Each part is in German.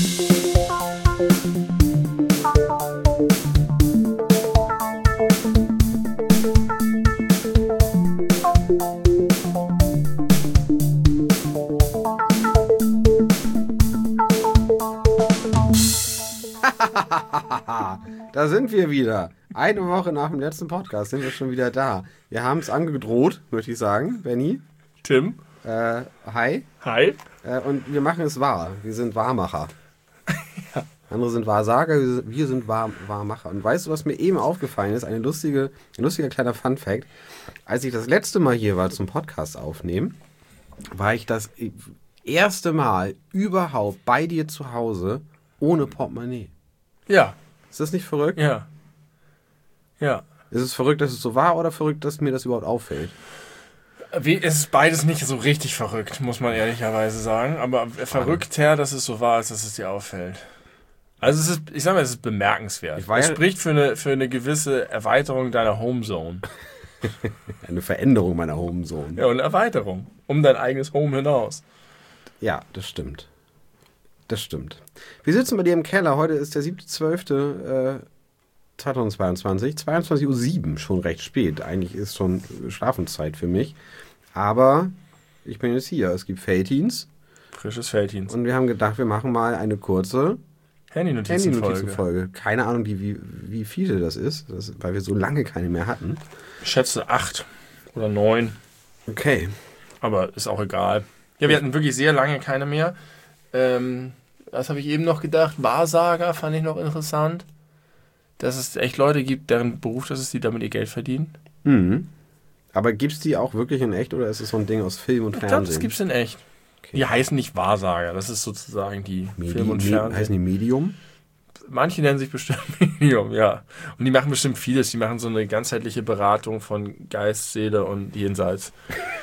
Da sind wir wieder. Eine Woche nach dem letzten Podcast sind wir schon wieder da. Wir haben es angedroht, möchte ich sagen. Benni. Tim. Hi. Hi. Und wir machen es wahr. Wir sind Wahrmacher. Ja. Andere sind Wahrsager, wir sind Wahrmacher. Und weißt du, was mir eben aufgefallen ist? Ein lustiger kleiner Funfact. Als ich das letzte Mal hier war zum Podcast aufnehmen, war ich das erste Mal überhaupt bei dir zu Hause ohne Portemonnaie. Ja. Ist das nicht verrückt? Ja. Ja. Ist es verrückt, dass es so war oder verrückt, dass mir das überhaupt auffällt? Es ist beides nicht so richtig verrückt, muss man ehrlicherweise sagen. Aber verrückter, dass es so war, als dass es dir auffällt. Also es ist, ich sag mal, es ist bemerkenswert. Es spricht für eine gewisse Erweiterung deiner Homezone. Eine Veränderung meiner Homezone. Ja, und eine Erweiterung. Um dein eigenes Home hinaus. Ja, das stimmt. Das stimmt. Wir sitzen bei dir im Keller. Heute ist der 7.12.2022. 22:07 Uhr, schon recht spät. Eigentlich ist schon Schlafenszeit für mich. Aber ich bin jetzt hier. Es gibt Felddienst. Frisches Felddienst. Und wir haben gedacht, wir machen mal eine kurze Handy-Notizen-Folge. Keine Ahnung, wie viele das ist, weil wir so lange keine mehr hatten. Ich schätze 8 oder 9. Okay. Aber ist auch egal. Ja, wir hatten wirklich sehr lange keine mehr. Was habe ich eben noch gedacht? Wahrsager fand ich noch interessant. Dass es echt Leute gibt, deren Beruf das ist, die damit ihr Geld verdienen. Mhm. Aber gibt es die auch wirklich in echt oder ist es so ein Ding aus Film und Fernsehen? Ich glaube, das gibt es in echt. Okay. Die heißen nicht Wahrsager, das ist sozusagen die Film und Fernsehen. Heißen die Medium? Manche nennen sich bestimmt Medium, ja. Und die machen bestimmt vieles. Die machen so eine ganzheitliche Beratung von Geist, Seele und Jenseits.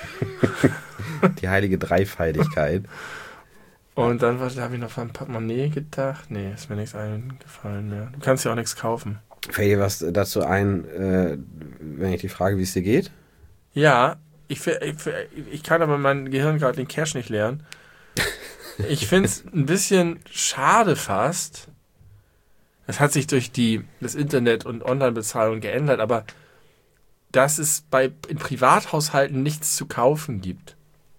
Die heilige Dreifaltigkeit. Und dann habe ich noch an Portemonnaie gedacht. Nee, ist mir nichts eingefallen mehr. Du kannst ja auch nichts kaufen. Fällt dir was dazu ein, wenn ich die frage, wie es dir geht? Ja, ich kann aber mein Gehirn gerade den Cache nicht lernen. Ich finde es ein bisschen schade fast. Das hat sich durch das Internet und Online-Bezahlung geändert, aber dass es in Privathaushalten nichts zu kaufen gibt.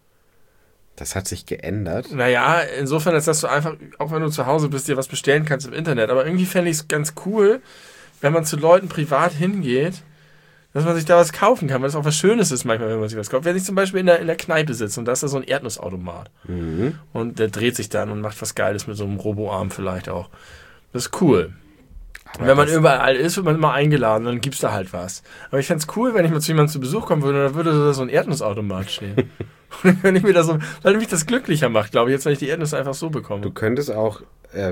Das hat sich geändert? Naja, insofern, als dass du einfach, auch wenn du zu Hause bist, dir was bestellen kannst im Internet. Aber irgendwie fände ich es ganz cool, wenn man zu Leuten privat hingeht, dass man sich da was kaufen kann, weil es auch was Schönes ist manchmal, wenn man sich was kauft. Wenn ich zum Beispiel in der Kneipe sitze und da ist da so ein Erdnussautomat und der dreht sich dann und macht was Geiles mit so einem Roboarm vielleicht auch. Das ist cool. Aber wenn man überall ist, wird man immer eingeladen, dann gibt's da halt was. Aber ich fände es cool, wenn ich mal zu jemandem zu Besuch kommen würde, dann würde da so ein Erdnussautomat stehen. Und wenn ich mir weil mich das glücklicher macht, glaube ich, jetzt, wenn ich die Erdnüsse einfach so bekomme. Du könntest auch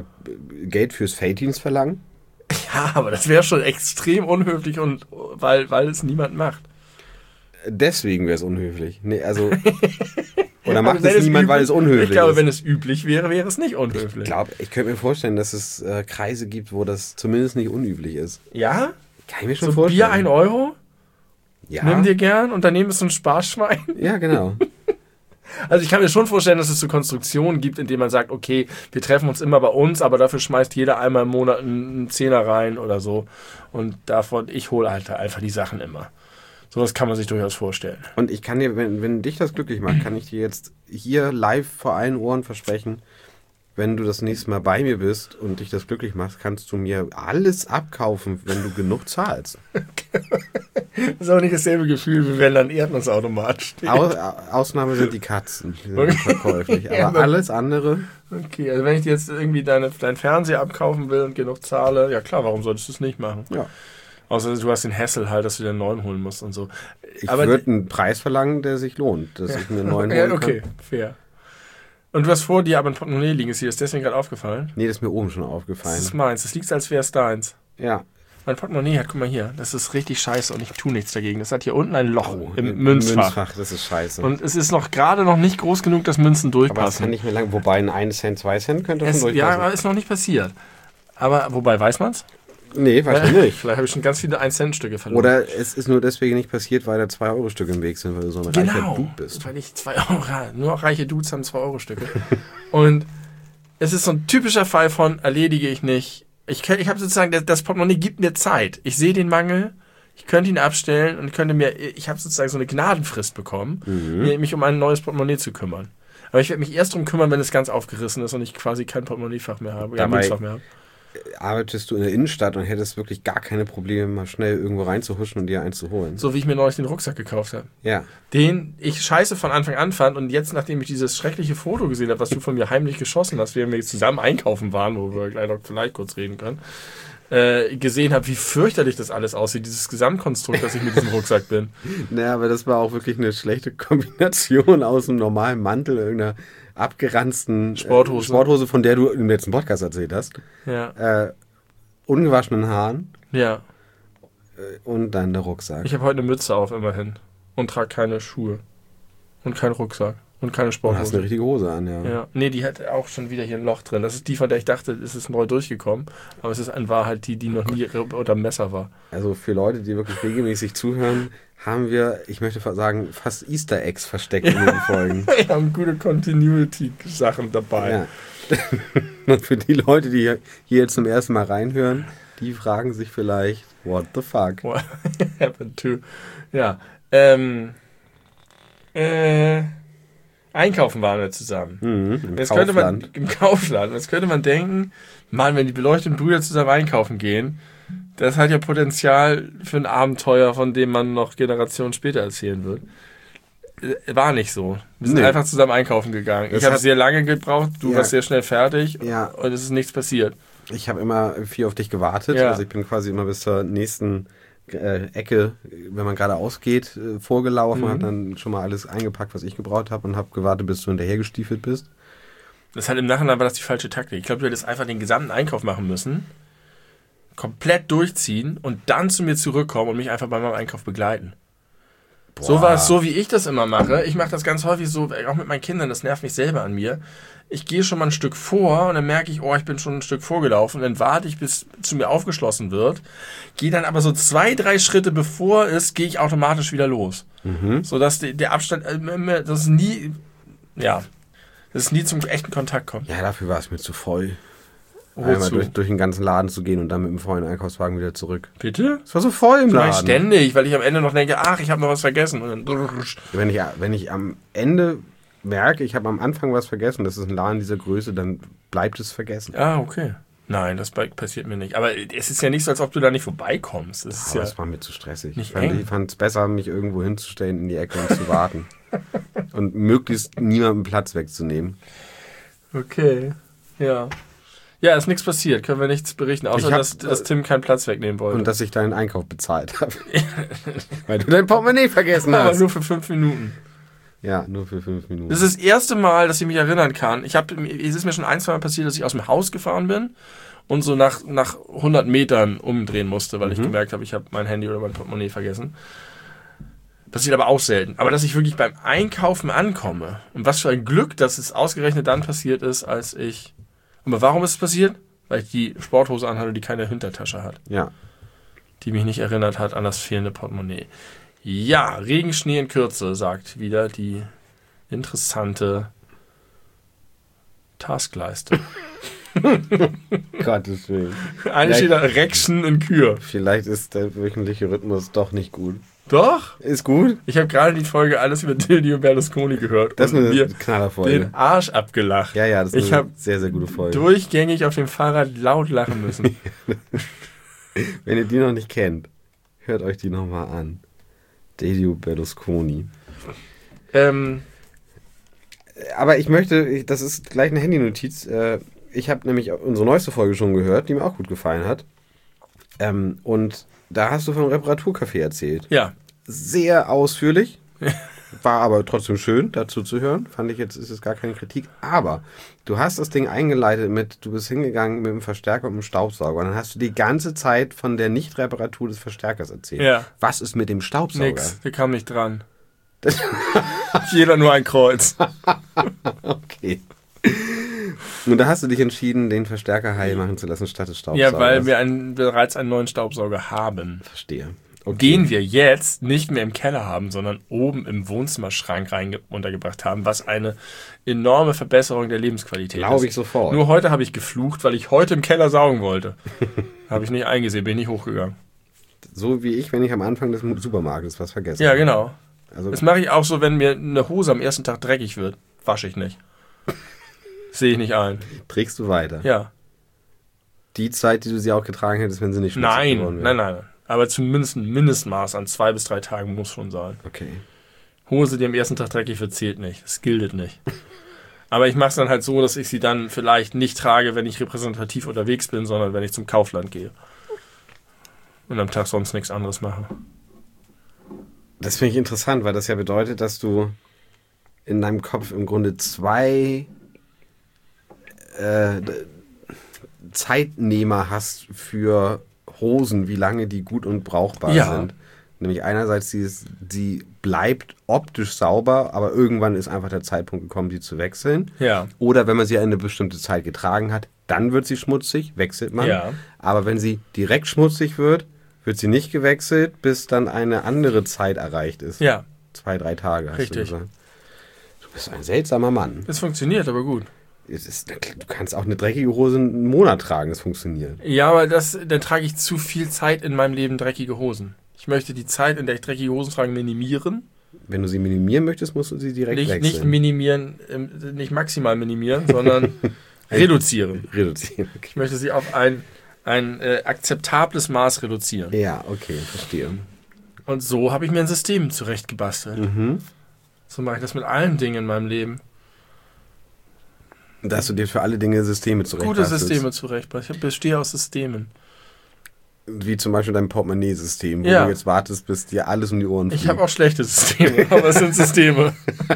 Geld fürs Felddienst verlangen? Ja, aber das wäre schon extrem unhöflich und weil es niemand macht. Deswegen wäre es unhöflich. Nee, also oder macht es niemand, weil es unhöflich ist? Ich glaube, wenn es üblich wäre, wäre es nicht unhöflich. Ich könnte mir vorstellen, dass es Kreise gibt, wo das zumindest nicht unüblich ist. Ja? Kann ich mir schon vorstellen. Bier 1 Euro? Ja. Nimm dir gern und daneben ist so ein Sparschwein? Ja, genau. Also ich kann mir schon vorstellen, dass es so Konstruktionen gibt, in denen man sagt, okay, wir treffen uns immer bei uns, aber dafür schmeißt jeder einmal im Monat einen Zehner rein oder so. Und ich hole halt einfach die Sachen immer. Sowas kann man sich durchaus vorstellen. Und ich kann dir, wenn dich das glücklich macht, kann ich dir jetzt hier live vor allen Ohren versprechen, wenn du das nächste Mal bei mir bist und dich das glücklich macht, kannst du mir alles abkaufen, wenn du genug zahlst. Das ist auch nicht dasselbe Gefühl, wie wenn da ein Erdnussautomat steht. Ausnahme sind die Katzen, die sind verkäuflich. Aber alles andere... Okay, also wenn ich dir jetzt irgendwie dein Fernseher abkaufen will und genug zahle, ja klar, warum solltest du es nicht machen? Ja. Außer du hast den Hassel halt, dass du dir einen neuen holen musst und so. Ich würde einen Preis verlangen, der sich lohnt, dass ich mir einen neuen holen kann. Okay, fair. Und du hast vor dir aber ein Portemonnaie liegen. Ist dir das deswegen gerade aufgefallen? Nee, das ist mir oben schon aufgefallen. Das ist meins. Das liegt, als wäre es deins. Ja. Mein Portemonnaie hat, guck mal hier, das ist richtig scheiße und ich tue nichts dagegen. Das hat hier unten ein Loch im Münzfach. Das ist scheiße. Und es ist gerade noch nicht groß genug, dass Münzen durchpassen. Aber das kann nicht mehr lang, wobei ein 1 Cent, 2 Cent könnte schon durchpassen. Ja, aber ist noch nicht passiert. Aber, wobei, weiß man's? Nee, weiß ich nicht. Vielleicht habe ich schon ganz viele 1-Cent-Stücke verloren. Oder es ist nur deswegen nicht passiert, weil da 2-Euro-Stücke im Weg sind, weil du so ein reicher Dude bist. Weil ich 2 Euro, nur reiche Dudes haben 2-Euro-Stücke. Und es ist so ein typischer Fall von erledige ich nicht. Ich habe sozusagen, das Portemonnaie gibt mir Zeit. Ich sehe den Mangel, ich könnte ihn abstellen und ich habe sozusagen so eine Gnadenfrist bekommen, mich um ein neues Portemonnaie zu kümmern. Aber ich werde mich erst drum kümmern, wenn es ganz aufgerissen ist und ich quasi kein Portemonnaiefach mehr habe. Dabei arbeitest du in der Innenstadt und hättest wirklich gar keine Probleme, mal schnell irgendwo reinzuhuschen und dir eins zu holen. So wie ich mir neulich den Rucksack gekauft habe. Ja. Den ich scheiße von Anfang an fand und jetzt, nachdem ich dieses schreckliche Foto gesehen habe, was du von mir heimlich geschossen hast, während wir zusammen einkaufen waren, wo wir gleich noch vielleicht kurz reden können, gesehen habe, wie fürchterlich das alles aussieht, dieses Gesamtkonstrukt, dass ich mit diesem Rucksack bin. Naja, aber das war auch wirklich eine schlechte Kombination aus einem normalen Mantel, irgendeiner abgeranzten Sporthose, von der du im letzten Podcast erzählt hast. Ja. Ungewaschenen Haaren. Ja. Und dann der Rucksack. Ich habe heute eine Mütze auf, immerhin. Und trage keine Schuhe. Und keinen Rucksack. Und keine Sporthose. Du hast eine richtige Hose an, ja. Ja. Nee, die hat auch schon wieder hier ein Loch drin. Das ist die, von der ich dachte, es ist neu durchgekommen. Aber es ist in Wahrheit die noch nie unter dem Messer war. Also für Leute, die wirklich regelmäßig zuhören, haben wir, ich möchte sagen, fast Easter Eggs versteckt in den Folgen. Wir haben gute Continuity-Sachen dabei. Ja. Und für die Leute, die hier zum ersten Mal reinhören, die fragen sich vielleicht, what the fuck? What happened to? Ja. Einkaufen waren wir zusammen. Im Kaufland. Jetzt könnte man denken, Mann, wenn die beleuchteten Brüder zusammen einkaufen gehen, das hat ja Potenzial für ein Abenteuer, von dem man noch Generationen später erzählen wird. War nicht so. Wir sind einfach zusammen einkaufen gegangen. Ich habe sehr lange gebraucht, du warst sehr schnell fertig und es ist nichts passiert. Ich habe immer viel auf dich gewartet. Also ich bin quasi immer bis zur nächsten Ecke, wenn man gerade ausgeht, vorgelaufen, habe dann schon mal alles eingepackt, was ich gebraucht habe und habe gewartet, bis du hinterhergestiefelt bist. Das halt im Nachhinein war das die falsche Taktik. Ich glaube, du hättest einfach den gesamten Einkauf machen müssen, komplett durchziehen und dann zu mir zurückkommen und mich einfach bei meinem Einkauf begleiten. Boah. So war es so, wie ich das immer mache. Ich mache das ganz häufig so, auch mit meinen Kindern, das nervt mich selber an mir. Ich gehe schon mal ein Stück vor und dann merke ich, ich bin schon ein Stück vorgelaufen. Dann warte ich, bis zu mir aufgeschlossen wird. Gehe dann aber so 2-3 Schritte bevor es, gehe ich automatisch wieder los. Sodass der Abstand, das ist nie zum echten Kontakt kommt. Ja, dafür war es mir zu voll. Einmal durch den ganzen Laden zu gehen und dann mit dem vollen Einkaufswagen wieder zurück. Bitte? Es war so voll im Laden. Ständig, weil ich am Ende noch denke, ich habe noch was vergessen. Und dann wenn ich am Ende merke, ich habe am Anfang was vergessen, das ist ein Laden dieser Größe, dann bleibt es vergessen. Ah, okay. Nein, das passiert mir nicht. Aber es ist ja nicht so, als ob du da nicht vorbeikommst. Das war mir zu stressig. Ich fand es besser, mich irgendwo hinzustellen in die Ecke und zu warten. Und möglichst niemandem Platz wegzunehmen. Okay, ja. Ja, ist nichts passiert. Können wir nichts berichten, außer dass Tim keinen Platz wegnehmen wollte. Und dass ich deinen Einkauf bezahlt habe. Weil du dein Portemonnaie vergessen hast. Aber nur für 5 Minuten. Ja, nur für 5 Minuten. Das ist das erste Mal, dass ich mich erinnern kann. Es ist mir schon 1-2 Mal passiert, dass ich aus dem Haus gefahren bin und so nach 100 Metern umdrehen musste, weil ich gemerkt habe, ich habe mein Handy oder mein Portemonnaie vergessen. Passiert aber auch selten. Aber dass ich wirklich beim Einkaufen ankomme und was für ein Glück, dass es ausgerechnet dann passiert ist, als ich... Aber warum ist es passiert? Weil ich die Sporthose anhatte, die keine Hintertasche hat. Ja. Die mich nicht erinnert hat an das fehlende Portemonnaie. Ja, Regenschnee in Kürze, sagt wieder die interessante Taskleiste. Gottes Willen. Eine steht da Rection in Kür. Vielleicht ist der wöchentliche Rhythmus doch nicht gut. Doch? Ist gut? Ich habe gerade die Folge Alles über Silvio Berlusconi gehört. Das ist eine Knallerfolge. Den Arsch abgelacht. Ja, das ist eine sehr, sehr gute Folge. Durchgängig auf dem Fahrrad laut lachen müssen. Wenn ihr die noch nicht kennt, hört euch die nochmal an. Silvio Berlusconi. Aber ich möchte, das ist gleich eine Handynotiz, ich habe nämlich unsere neueste Folge schon gehört, die mir auch gut gefallen hat. Und da hast du vom Reparaturcafé erzählt. Ja. Sehr ausführlich. War aber trotzdem schön, dazu zu hören. Fand ich jetzt, ist es gar keine Kritik. Aber du hast das Ding eingeleitet mit, du bist hingegangen mit dem Verstärker und dem Staubsauger. Und dann hast du die ganze Zeit von der Nicht-Reparatur des Verstärkers erzählt. Ja. Was ist mit dem Staubsauger? Nix, der kam nicht dran. Jeder nur ein Kreuz. Okay. Und da hast du dich entschieden, den Verstärker heil machen zu lassen, statt des Staubsaugers. Ja, weil wir bereits einen neuen Staubsauger haben. Verstehe. den wir jetzt nicht mehr im Keller haben, sondern oben im Wohnzimmerschrank untergebracht haben, was eine enorme Verbesserung der Lebensqualität ist. Glaube ich sofort. Nur heute habe ich geflucht, weil ich heute im Keller saugen wollte. Habe ich nicht eingesehen, bin nicht hochgegangen. So wie ich, wenn ich am Anfang des Supermarktes was vergesse. Ja, genau. Also, Das mache ich auch so, wenn mir eine Hose am ersten Tag dreckig wird. Wasche ich nicht. Sehe ich nicht ein. trägst du weiter. Ja. Die Zeit, die du sie auch getragen hättest, wenn sie nicht schmutzig geworden wäre. Nein. Aber zumindest ein Mindestmaß an 2 bis 3 Tagen muss schon sein. Okay. Hose, die am ersten Tag dreckig wird, zählt nicht. Das gilt nicht. Aber ich mache es dann halt so, dass ich sie dann vielleicht nicht trage, wenn ich repräsentativ unterwegs bin, sondern wenn ich zum Kaufland gehe. Und am Tag sonst nichts anderes mache. Das finde ich interessant, weil das ja bedeutet, dass du in deinem Kopf im Grunde 2 Zeitnehmer hast für Hosen, wie lange die gut und brauchbar sind. Nämlich einerseits, sie bleibt optisch sauber, aber irgendwann ist einfach der Zeitpunkt gekommen, die zu wechseln. Ja. Oder wenn man sie eine bestimmte Zeit getragen hat, dann wird sie schmutzig, wechselt man. Ja. Aber wenn sie direkt schmutzig wird sie nicht gewechselt, bis dann eine andere Zeit erreicht ist. Ja. 2, 3 Tage, hast Richtig. du gesagt. Du bist ein seltsamer Mann. Es funktioniert, aber gut. Du kannst auch eine dreckige Hose einen Monat tragen, es funktioniert. Ja, aber dann trage ich zu viel Zeit in meinem Leben dreckige Hosen. Ich möchte die Zeit, in der ich dreckige Hosen trage, minimieren. Wenn du sie minimieren möchtest, musst du sie direkt wechseln. Nicht minimieren, nicht maximal minimieren, sondern reduzieren. Reduzieren. Okay. Ich möchte sie auf ein akzeptables Maß reduzieren. Ja, okay, verstehe. Und so habe ich mir ein System zurechtgebastelt. So mache ich das mit allen Dingen in meinem Leben. Dass du dir für alle Dinge Systeme zurechtbastelst. Gute Systeme zurechtbasteln. Ich bestehe aus Systemen. Wie zum Beispiel dein Portemonnaie-System, wo Ja. du jetzt wartest, bis dir alles um die Ohren fliegt. Ich habe auch schlechte Systeme, aber es sind Systeme.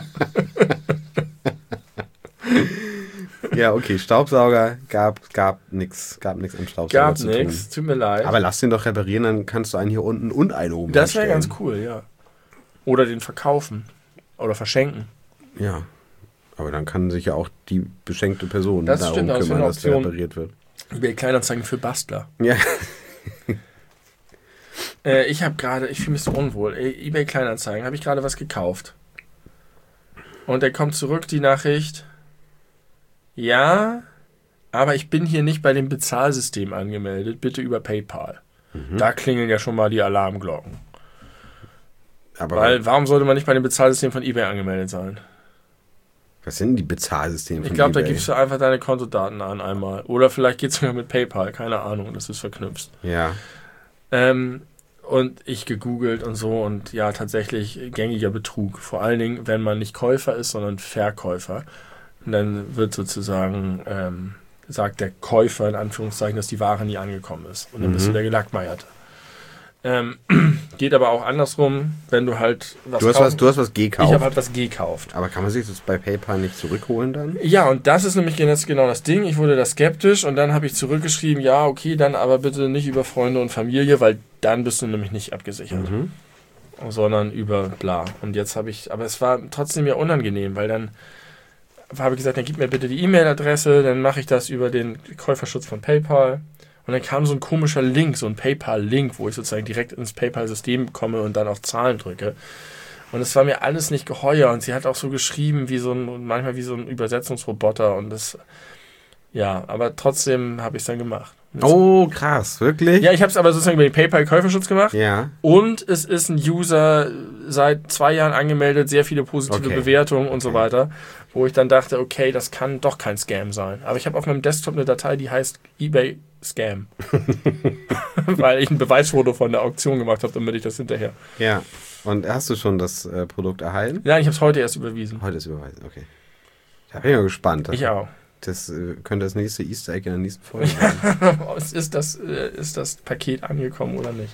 Ja, okay, Staubsauger gab nichts am Staubsauger Gab zu nichts, tun. tut mir leid. Aber lass den doch reparieren, dann kannst du einen hier unten und einen oben Das wäre hinstellen. ganz cool, ja. Oder den verkaufen. Oder verschenken. Ja, aber dann kann sich ja auch die beschenkte Person Das darum stimmt, das wäre kümmern, eine dass der Option. repariert wird. eBay Kleinanzeigen für Bastler. Ja, Ich fühle mich so unwohl. eBay Kleinanzeigen, habe ich gerade was gekauft. Und er kommt zurück, die Nachricht. Ja, aber ich bin hier nicht bei dem Bezahlsystem angemeldet. Bitte über PayPal. Da klingeln ja schon mal die Alarmglocken. aber Weil, warum sollte man nicht bei dem Bezahlsystem von eBay angemeldet sein? was sind denn die Bezahlsysteme Ich von glaube, da eBay? gibst du einfach deine Kontodaten an einmal. Oder vielleicht geht es sogar mit PayPal, keine Ahnung, das ist verknüpft. Ja, Und ich gegoogelt und so und ja, tatsächlich gängiger Betrug. Vor allen Dingen, wenn man nicht Käufer ist, sondern Verkäufer. Und dann wird sozusagen, sagt der Käufer in Anführungszeichen, dass die Ware nie angekommen ist. Und dann bist du der Gelackmeierte. Geht aber auch andersrum, wenn du halt was du hast was gekauft. Ich habe halt was gekauft. Aber kann man sich das bei PayPal nicht zurückholen dann? Ja, und das ist nämlich jetzt genau das Ding. Ich wurde da skeptisch und dann habe ich zurückgeschrieben, ja, okay, dann aber bitte nicht über Freunde und Familie, weil dann bist du nämlich nicht abgesichert. Sondern über bla. Und jetzt habe ich, aber es war trotzdem ja unangenehm, weil dann habe ich gesagt, dann gib mir bitte die E-Mail-Adresse, dann mache ich das über den Käuferschutz von PayPal. Und dann kam so ein komischer Link, so ein PayPal-Link, wo ich sozusagen direkt ins PayPal-System komme und dann auf Zahlen drücke. Und es war mir alles nicht geheuer. Und sie hat auch so geschrieben, manchmal wie so ein Übersetzungsroboter. Und das, ja, aber trotzdem habe ich es dann gemacht. Oh, krass, wirklich? Ja, ich habe es aber sozusagen über den PayPal-Käuferschutz gemacht. Ja. Und es ist ein User seit 2 Jahren angemeldet, sehr viele positive Bewertungen und so weiter. Wo ich dann dachte, okay, das kann doch kein Scam sein. Aber ich habe auf meinem Desktop eine Datei, die heißt eBay Scam. Weil ich ein Beweisfoto von der Auktion gemacht habe, damit ich das hinterher. Ja. Und hast du schon das Produkt erhalten? Nein, ich habe es heute erst überwiesen. Heute ist überweisen, okay. Da bin ich mal gespannt. Ich auch. Das könnte das nächste Easter Egg in der nächsten Folge sein. ist das Paket angekommen oder nicht?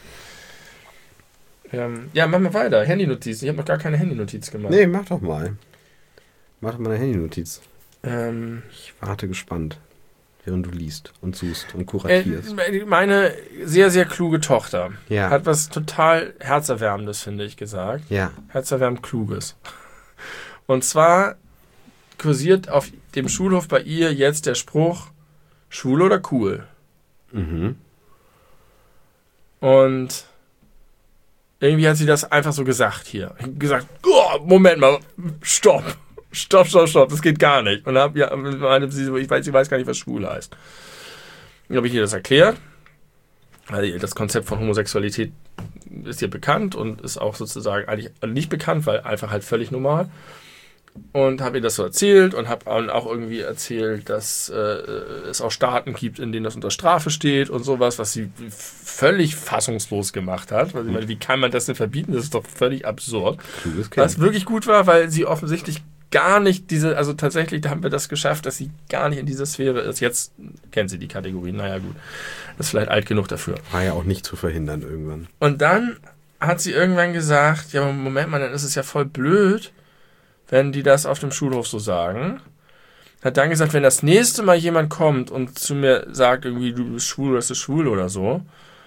Ja, machen wir weiter. Handynotizen. Ich habe noch gar keine Handynotiz gemacht. Nee, mach doch mal. Mach doch mal eine Handynotiz. Ich warte gespannt, während du liest und suchst und kuratierst. Meine sehr, sehr kluge Tochter Ja. hat was total Herzerwärmendes, finde ich, gesagt. Ja. Herzerwärmend Kluges. Und zwar kursiert auf dem Schulhof bei ihr jetzt der Spruch, schwul oder cool? Mhm. Und irgendwie hat sie das einfach so gesagt hier. Ich hab gesagt, oh, Moment mal, stopp, das geht gar nicht. Und dann meinte sie so, sie weiß gar nicht, was schwul heißt. Dann habe ich ihr das erklärt. Also das Konzept von Homosexualität ist ihr bekannt und ist auch sozusagen eigentlich nicht bekannt, weil einfach halt völlig normal. Und habe ihr das so erzählt und habe auch irgendwie erzählt, dass es auch Staaten gibt, in denen das unter Strafe steht und sowas, was sie völlig fassungslos gemacht hat. Weil sie meinte, wie kann man das denn verbieten? Das ist doch völlig absurd. Was wirklich gut war, weil sie offensichtlich gar nicht also tatsächlich, da haben wir das geschafft, dass sie gar nicht in dieser Sphäre ist. Jetzt kennt sie die Kategorie, naja gut, das ist vielleicht alt genug dafür. War ja auch nicht zu verhindern irgendwann. Und dann hat sie irgendwann gesagt, ja, Moment mal, dann ist es ja voll blöd, wenn die das auf dem Schulhof so sagen. Hat dann gesagt, wenn das nächste Mal jemand kommt und zu mir sagt, irgendwie, du bist schwul oder das ist schwul oder so,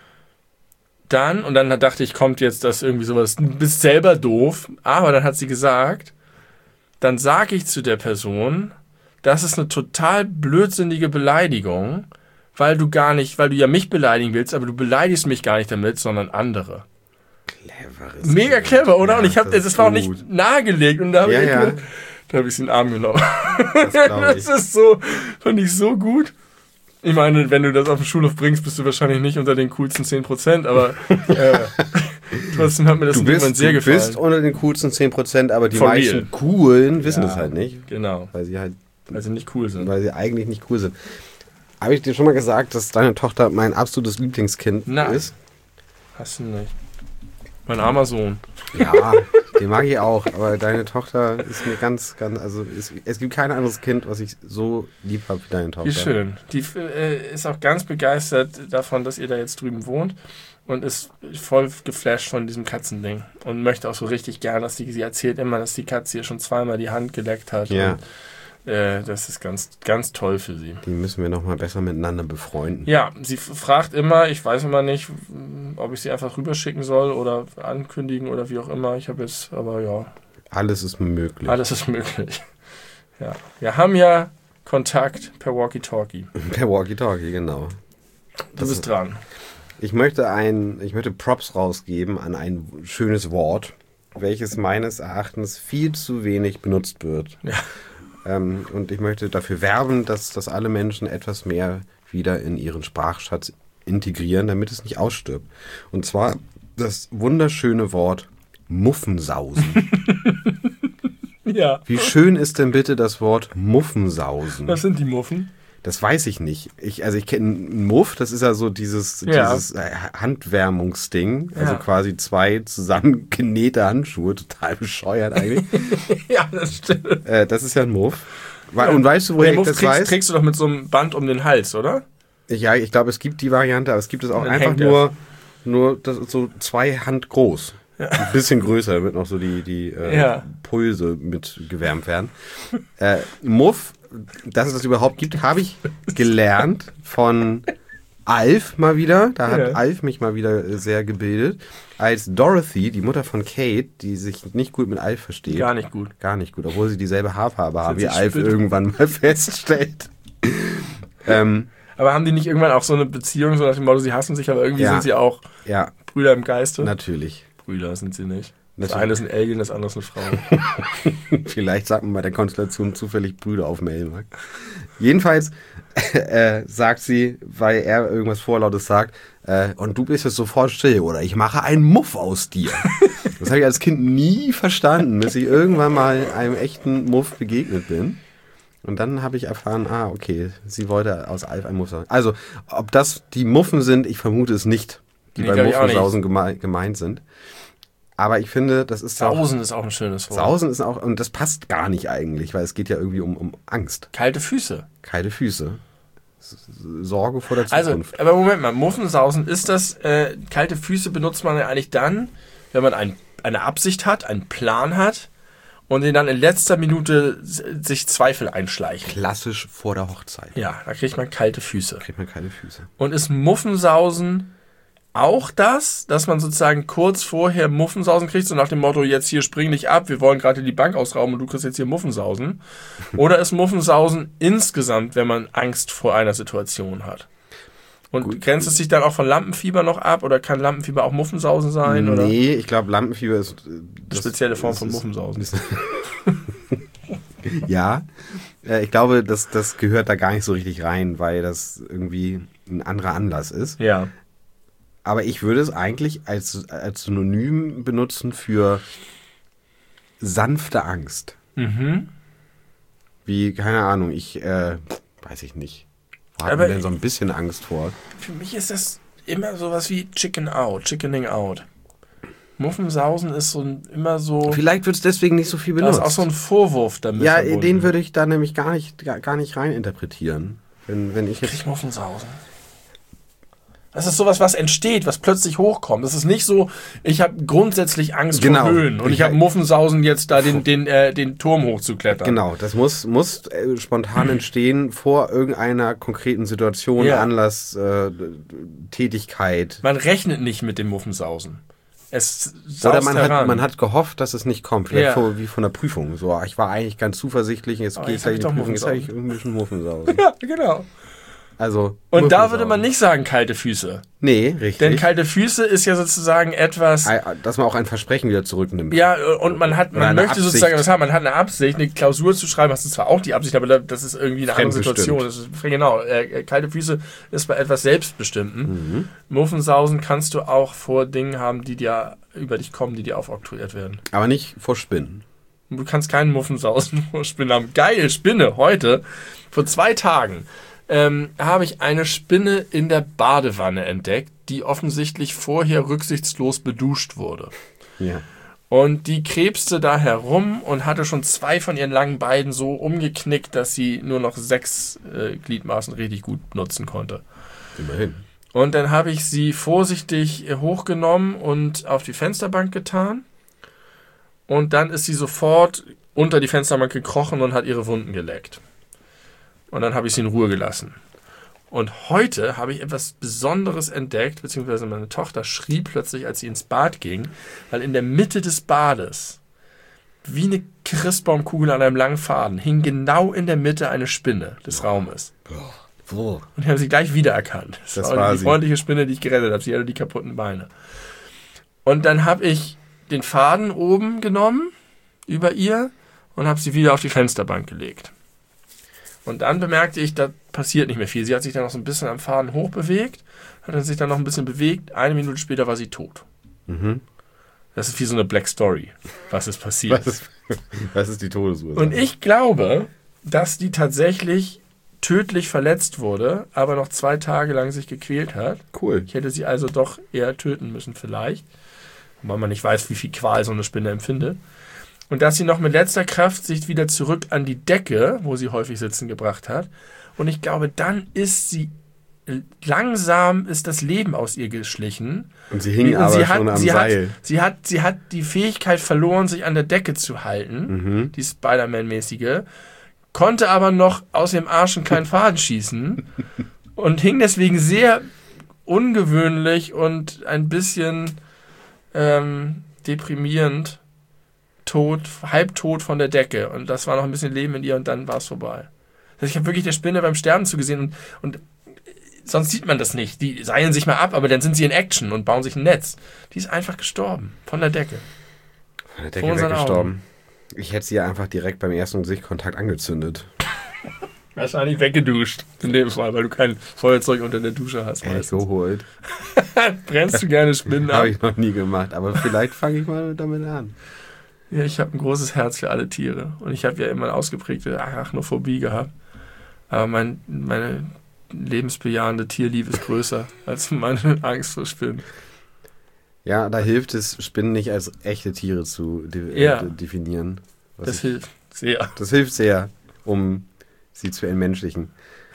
und dann dachte ich, kommt jetzt das irgendwie sowas, du bist selber doof, aber dann hat sie gesagt, dann sage ich zu der Person, das ist eine total blödsinnige Beleidigung, weil du ja mich beleidigen willst, aber du beleidigst mich gar nicht damit, sondern andere. Mega clever, oder? Ja, und das war auch nicht nahegelegt. Und da habe ich sie in den Arm genommen. Das ist so, fand ich so gut. Ich meine, wenn du das auf den Schulhof bringst, bist du wahrscheinlich nicht unter den coolsten 10%, aber trotzdem hat mir das irgendwann sehr gefallen. Du bist unter den coolsten 10%, aber die meisten Coolen wissen es halt nicht. Genau. Weil sie nicht cool sind. Weil sie eigentlich nicht cool sind. Habe ich dir schon mal gesagt, dass deine Tochter mein absolutes Lieblingskind ist? Hast du nicht. Mein armer Sohn. Ja, den mag ich auch, aber deine Tochter ist mir ganz, also es gibt kein anderes Kind, was ich so lieb habe wie deine Tochter. Wie schön. Die ist auch ganz begeistert davon, dass ihr da jetzt drüben wohnt und ist voll geflasht von diesem Katzending und möchte auch so richtig gern, dass sie erzählt immer, dass die Katze ihr schon zweimal die Hand geleckt hat. Ja. Und das ist ganz, ganz toll für sie. Die müssen wir nochmal besser miteinander befreunden. Ja, sie fragt immer, ich weiß immer nicht, ob ich sie einfach rüberschicken soll oder ankündigen oder wie auch immer. Aber ja. Alles ist möglich. Alles ist möglich. Ja. Wir haben ja Kontakt per Walkie-Talkie. Per Walkie-Talkie, genau. Du bist dran. Ich möchte Props rausgeben an ein schönes Wort, welches meines Erachtens viel zu wenig benutzt wird. Ja. Und ich möchte dafür werben, dass alle Menschen etwas mehr wieder in ihren Sprachschatz integrieren, damit es nicht ausstirbt. Und zwar das wunderschöne Wort Muffensausen. Ja. Wie schön ist denn bitte das Wort Muffensausen? Was sind die Muffen? Das weiß ich nicht. Ich kenne einen Muff, das ist ja so dieses Handwärmungsding. Also quasi 2 zusammengenähte Handschuhe, total bescheuert eigentlich. Ja, das stimmt. Das ist ja ein Muff. Und weißt du, woher ich das weiß? Trägst du doch mit so einem Band um den Hals, oder? Ja, ich glaube, es gibt die Variante, aber es gibt es auch einfach nur das ist so 2 Hand groß. Ja. Ein bisschen größer, damit noch so die Pulse mit gewärmt werden. Muff, dass es das überhaupt gibt, habe ich gelernt von Alf mal wieder. Da hat Alf mich mal wieder sehr gebildet. Als Dorothy, die Mutter von Kate, die sich nicht gut mit Alf versteht. Gar nicht gut, obwohl sie dieselbe Haarfarbe haben, wie Alf irgendwann mal feststellt. Aber haben die nicht irgendwann auch so eine Beziehung, so nach dem Motto, sie hassen sich, aber irgendwie sind sie auch Brüder im Geiste? Natürlich. Brüder sind sie nicht. Das eine ist ein Alien, das andere ist eine Frau. Vielleicht sagt man bei der Konstellation zufällig Brüder auf Mail. Jedenfalls sagt sie, weil er irgendwas Vorlautes sagt, und du bist jetzt sofort still, oder ich mache einen Muff aus dir. Das habe ich als Kind nie verstanden, bis ich irgendwann mal einem echten Muff begegnet bin. Und dann habe ich erfahren, okay, sie wollte aus Alf einen Muff sagen. Also, ob das die Muffen sind, ich vermute es nicht, die bei Muffensausen gemeint sind. Aber ich finde, das ist Sausen ist auch ein schönes Wort. Sausen ist auch, und das passt gar nicht eigentlich, weil es geht ja irgendwie um Angst. Kalte Füße. Sorge vor der Zukunft. Also, aber Moment mal, Muffensausen, ist das, kalte Füße benutzt man ja eigentlich dann, wenn man eine Absicht hat, einen Plan hat und den dann in letzter Minute sich Zweifel einschleichen. Klassisch vor der Hochzeit. Ja, da kriegt man kalte Füße. Und ist Muffensausen auch das, dass man sozusagen kurz vorher Muffensausen kriegt, so nach dem Motto, jetzt hier spring dich ab, wir wollen gerade die Bank ausrauben und du kriegst jetzt hier Muffensausen? Oder ist Muffensausen insgesamt, wenn man Angst vor einer Situation hat? Und Gut. grenzt es sich dann auch von Lampenfieber noch ab? Oder kann Lampenfieber auch Muffensausen sein? Oder? Nee, ich glaube, Lampenfieber ist... Eine spezielle Form von Muffensausen. Ja, ich glaube, das gehört da gar nicht so richtig rein, weil das irgendwie ein anderer Anlass ist. Ja. Aber ich würde es eigentlich als Synonym benutzen für sanfte Angst. Mhm. Wie, keine Ahnung, weiß ich nicht. Wo hat Aber man denn so ein bisschen Angst vor? Für mich ist das immer sowas wie Chickening out. Muffensausen ist immer so... Vielleicht wird es deswegen nicht so viel Da benutzt. ist auch so ein Vorwurf damit Ja, verbunden. den würde ich da nämlich gar nicht rein interpretieren. Wenn ich jetzt... Krieg Muffensausen. Das ist sowas, was entsteht, was plötzlich hochkommt. Das ist nicht so, ich habe grundsätzlich Angst Genau. vor Höhen und ich habe Muffensausen, jetzt da den Turm hochzuklettern. Genau, das muss spontan entstehen vor irgendeiner konkreten Situation, Ja. Anlass, Tätigkeit. Man rechnet nicht mit dem Muffensausen. Es Oder saust heran. man hat gehofft, dass es nicht kommt. Vielleicht Ja. wie von der Prüfung. So, ich war eigentlich ganz zuversichtlich, jetzt Aber gehe ich jetzt gleich hab in ich die doch Prüfung, jetzt habe ich Muffensausen. irgendwie ein bisschen Muffensausen. Ja, genau. Also, Und da würde Muffensausen. man nicht sagen kalte Füße. Nee, richtig. Denn kalte Füße ist ja sozusagen etwas... Dass man auch ein Versprechen wieder zurücknimmt. Ja, und man Oder eine möchte Absicht. sozusagen was haben. Man hat eine Absicht, eine Klausur zu schreiben, hast du zwar auch die Absicht, aber das ist irgendwie eine andere Fremdbestimmt. Situation. Das ist, genau, kalte Füße ist bei etwas Selbstbestimmten. Muffensausen kannst du auch vor Dingen haben, die dir über dich kommen, die dir aufoktroyiert werden. Aber nicht vor Spinnen. Du kannst keinen Muffensausen vor Spinnen haben. Geil, Spinne, heute, vor 2 Tagen, habe ich eine Spinne in der Badewanne entdeckt, die offensichtlich vorher rücksichtslos beduscht wurde. Ja. Und die krebste da herum und hatte schon 2 von ihren langen Beinen so umgeknickt, dass sie nur noch 6 Gliedmaßen richtig gut nutzen konnte. Immerhin. Und dann habe ich sie vorsichtig hochgenommen und auf die Fensterbank getan. Und dann ist sie sofort unter die Fensterbank gekrochen und hat ihre Wunden geleckt. Und dann habe ich sie in Ruhe gelassen. Und heute habe ich etwas Besonderes entdeckt, beziehungsweise meine Tochter schrie plötzlich, als sie ins Bad ging, weil in der Mitte des Bades, wie eine Christbaumkugel an einem langen Faden, hing genau in der Mitte eine Spinne des Raumes. Wo? Und ich habe sie gleich wiedererkannt. Das war die sie. freundliche Spinne, die ich gerettet habe. Sie hatte die kaputten Beine. Und dann habe ich den Faden oben genommen, über ihr, und habe sie wieder auf die Fensterbank gelegt. Und dann bemerkte ich, da passiert nicht mehr viel. Sie hat sich dann noch so ein bisschen am Faden hochbewegt, hat dann sich dann noch ein bisschen bewegt. 1 Minute später war sie tot. Mhm. Das ist wie so eine Black Story, was ist passiert. Was ist die Todesursache? Und ich glaube, dass die tatsächlich tödlich verletzt wurde, aber noch 2 Tage lang sich gequält hat. Cool. Ich hätte sie also doch eher töten müssen vielleicht, weil man nicht weiß, wie viel Qual so eine Spinne empfindet. Und dass sie noch mit letzter Kraft sich wieder zurück an die Decke, wo sie häufig sitzen, gebracht hat. Und ich glaube, dann ist sie langsam ist das Leben aus ihr geschlichen. Und sie hing aber schon am Seil. Sie hat die Fähigkeit verloren, sich an der Decke zu halten, die Spider-Man-mäßige, konnte aber noch aus dem Arsch einen kleinen Faden schießen und hing deswegen sehr ungewöhnlich und ein bisschen deprimierend halbtot von der Decke. Und das war noch ein bisschen Leben in ihr und dann war es vorbei. Also ich habe wirklich der Spinne beim Sterben zugesehen und sonst sieht man das nicht. Die seilen sich mal ab, aber dann sind sie in Action und bauen sich ein Netz. Die ist einfach gestorben. Von der Decke. Von der Decke weggestorben. Ich hätte sie einfach direkt beim ersten Sichtkontakt angezündet. Wahrscheinlich weggeduscht. In dem Fall, weil du kein Feuerzeug unter der Dusche hast. Geholt. Brennst du gerne Spinnen ab? Habe ich noch nie gemacht, aber vielleicht fange ich mal damit an. Ja, ich habe ein großes Herz für alle Tiere. Und ich habe ja immer eine ausgeprägte Arachnophobie gehabt. Aber meine lebensbejahende Tierliebe ist größer als meine Angst vor Spinnen. Ja, da hilft es, Spinnen nicht als echte Tiere zu definieren. Das hilft sehr. Das hilft sehr, um sie zu entmenschlichen.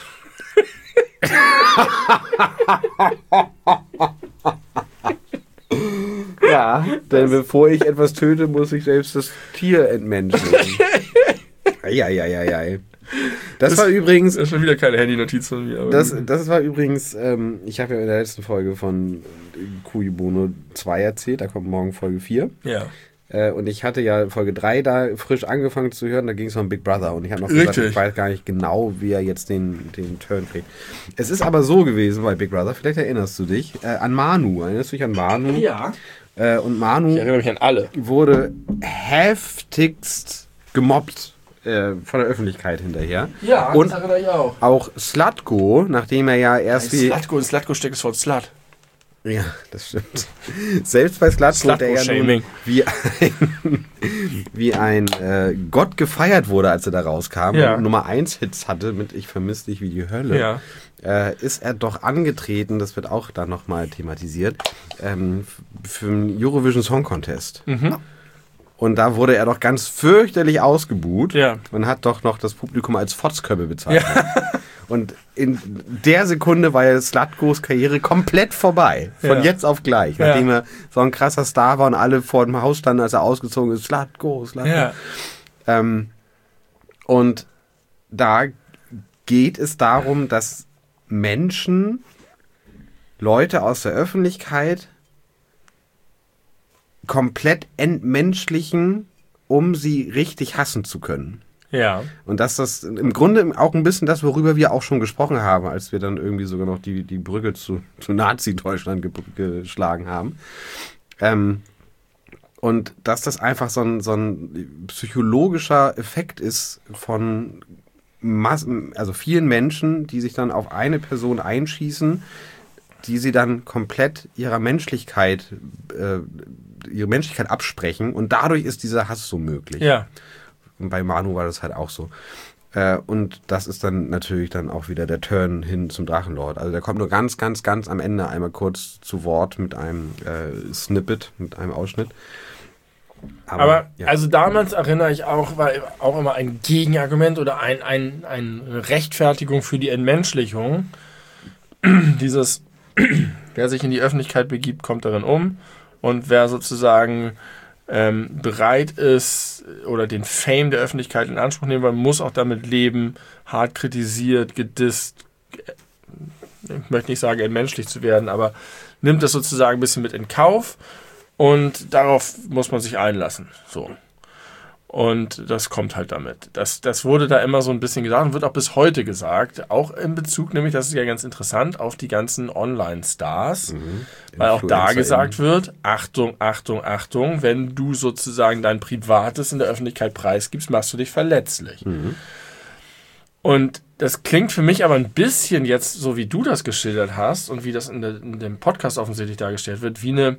Ja, denn bevor ich etwas töte, muss ich selbst das Tier entmenschlichen. Eieieiei. Das war übrigens... Das ist schon wieder keine Handy-Notiz von mir. Aber das war übrigens... ich habe ja in der letzten Folge von Cui Bono 2 erzählt, da kommt morgen Folge 4. Ja. Und ich hatte ja Folge 3 da frisch angefangen zu hören, da ging es um Big Brother. Und ich habe noch gesagt, ich weiß gar nicht genau, wie er jetzt den Turn kriegt. Es ist aber so gewesen bei Big Brother, vielleicht erinnerst du dich, an Manu. Erinnerst du dich an Manu? Ja. Und Manu Ich erinnere mich an alle. wurde heftigst gemobbt von der Öffentlichkeit hinterher. Ja, und das erinnere ich auch. Auch Slutko, nachdem er ja erst Slutko steckt das Wort Slut. Ja, das stimmt. Selbst bei Slutko, der ja nun wie ein Gott gefeiert wurde, als er da rauskam und Nummer 1 Hits hatte mit Ich vermisse dich wie die Hölle, ist er doch angetreten, das wird auch dann nochmal thematisiert, für den Eurovision Song Contest. Mhm. Und da wurde er doch ganz fürchterlich ausgebuht und hat doch noch das Publikum als Fotzköppe bezeichnet. Ja. Und in der Sekunde war ja Slutkos Karriere komplett vorbei. Von jetzt auf gleich. Nachdem er so ein krasser Star war und alle vor dem Haus standen, als er ausgezogen ist. Slutko. Ja. Und da geht es darum, dass Menschen, Leute aus der Öffentlichkeit komplett entmenschlichen, um sie richtig hassen zu können. Ja. Und dass das im Grunde auch ein bisschen das, worüber wir auch schon gesprochen haben, als wir dann irgendwie sogar noch die Brücke zu Nazi-Deutschland geschlagen haben. Und dass das einfach so ein psychologischer Effekt ist von also vielen Menschen, die sich dann auf eine Person einschießen, die sie dann komplett ihre Menschlichkeit absprechen. Und dadurch ist dieser Hass so möglich. Ja. Und bei Manu war das halt auch so. Und das ist dann natürlich dann auch wieder der Turn hin zum Drachenlord. Also der kommt nur ganz, ganz, ganz am Ende einmal kurz zu Wort mit einem Snippet, mit einem Ausschnitt. Aber also damals erinnere ich auch, war auch immer ein Gegenargument oder eine Rechtfertigung für die Entmenschlichung. Dieses, wer sich in die Öffentlichkeit begibt, kommt darin um. Und wer sozusagen bereit ist oder den Fame der Öffentlichkeit in Anspruch nehmen will, muss auch damit leben, hart kritisiert, gedisst, ich möchte nicht sagen, entmenschlicht zu werden, aber nimmt das sozusagen ein bisschen mit in Kauf und darauf muss man sich einlassen. So. Und das kommt halt damit. Das wurde da immer so ein bisschen gesagt und wird auch bis heute gesagt, auch in Bezug, nämlich, das ist ja ganz interessant, auf die ganzen Online-Stars, weil auch da gesagt wird, Achtung, Achtung, Achtung, wenn du sozusagen dein Privates in der Öffentlichkeit preisgibst, machst du dich verletzlich. Mhm. Und das klingt für mich aber ein bisschen jetzt, so wie du das geschildert hast und wie das in dem Podcast offensichtlich dargestellt wird, wie eine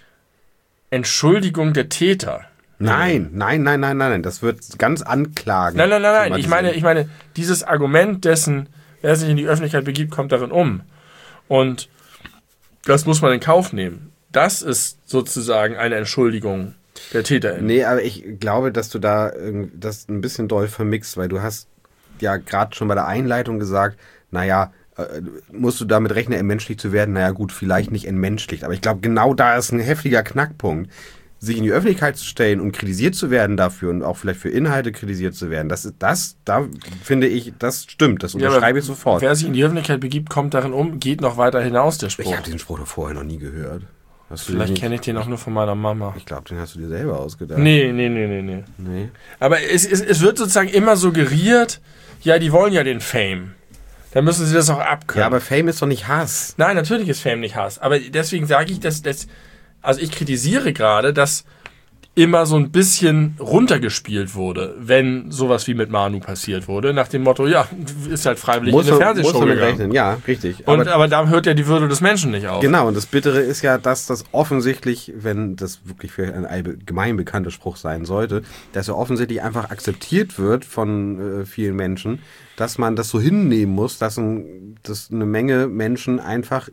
Entschuldigung der Täter. Nein. Das wird ganz anklagend. Nein. Ich meine, dieses Argument dessen, wer sich in die Öffentlichkeit begibt, kommt darin um. Und das muss man in Kauf nehmen. Das ist sozusagen eine Entschuldigung der Täterin. Nee, aber ich glaube, dass du da das ein bisschen doll vermixt, weil du hast ja gerade schon bei der Einleitung gesagt, musst du damit rechnen, entmenschlicht zu werden? Naja gut, vielleicht nicht entmenschlicht, aber ich glaube, genau da ist ein heftiger Knackpunkt. Sich in die Öffentlichkeit zu stellen und kritisiert zu werden dafür und auch vielleicht für Inhalte kritisiert zu werden, da finde ich, das stimmt, das unterschreibe ich sofort. Wer sich in die Öffentlichkeit begibt, kommt darin um, geht noch weiter hinaus, der Spruch. Ich habe den Spruch doch vorher noch nie gehört. Vielleicht kenne ich den auch nur von meiner Mama. Ich glaube, den hast du dir selber ausgedacht. Nee. Aber es wird sozusagen immer suggeriert, ja, die wollen ja den Fame. Dann müssen sie das auch abkönnen. Ja, aber Fame ist doch nicht Hass. Nein, natürlich ist Fame nicht Hass. Aber deswegen sage ich, also ich kritisiere gerade, dass immer so ein bisschen runtergespielt wurde, wenn sowas wie mit Manu passiert wurde, nach dem Motto, ja, ist halt freiwillig in eine Fernsehshow gegangen. Rechnen. Ja, richtig. Aber da hört ja die Würde des Menschen nicht auf. Genau, und das Bittere ist ja, dass das offensichtlich, wenn das wirklich für ein allgemein bekannter Spruch sein sollte, dass er offensichtlich einfach akzeptiert wird von vielen Menschen, dass man das so hinnehmen muss, dass eine Menge Menschen einfach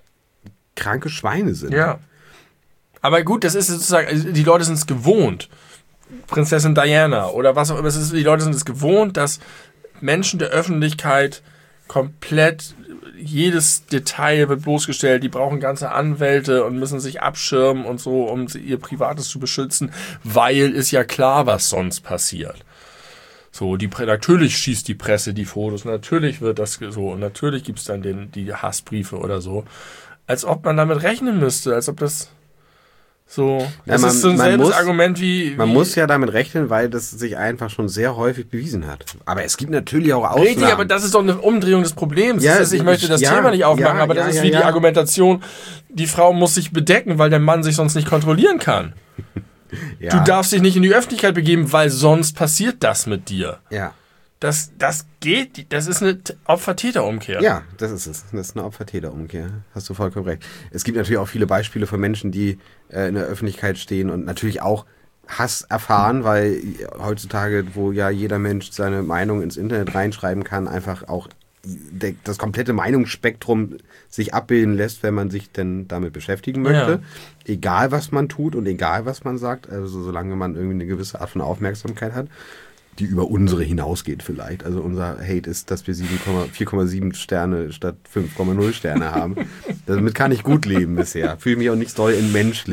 kranke Schweine sind. Ja. Aber gut, das ist sozusagen, die Leute sind es gewohnt. Prinzessin Diana oder was auch immer. Die Leute sind es gewohnt, dass Menschen der Öffentlichkeit komplett, jedes Detail wird bloßgestellt. Die brauchen ganze Anwälte und müssen sich abschirmen und so, um ihr Privates zu beschützen, weil ist ja klar, was sonst passiert. So, natürlich schießt die Presse die Fotos, natürlich wird das so und natürlich gibt es dann die Hassbriefe oder so. Als ob man damit rechnen müsste, als ob das So, das ist so ein selbes Argument wie... Man muss ja damit rechnen, weil das sich einfach schon sehr häufig bewiesen hat. Aber es gibt natürlich auch Ausnahmen. Richtig, aber das ist doch eine Umdrehung des Problems. Ja, ich möchte das Thema nicht aufmachen, aber das ist wie die Argumentation, die Frau muss sich bedecken, weil der Mann sich sonst nicht kontrollieren kann. Ja. Du darfst dich nicht in die Öffentlichkeit begeben, weil sonst passiert das mit dir. Ja. Das ist eine Opfer-Täter-Umkehr. Ja, das ist es. Das ist eine Opfer-Täter-Umkehr. Hast du vollkommen recht. Es gibt natürlich auch viele Beispiele von Menschen, die in der Öffentlichkeit stehen und natürlich auch Hass erfahren, weil heutzutage, wo ja jeder Mensch seine Meinung ins Internet reinschreiben kann, einfach auch das komplette Meinungsspektrum sich abbilden lässt, wenn man sich denn damit beschäftigen möchte. Ja. Egal, was man tut und egal, was man sagt, also solange man irgendwie eine gewisse Art von Aufmerksamkeit hat, die über unsere hinausgeht vielleicht. Also unser Hate ist, dass wir 4,7 Sterne statt 5,0 Sterne haben. Damit kann ich gut leben bisher. Fühle mich auch nicht doll entmenschlich.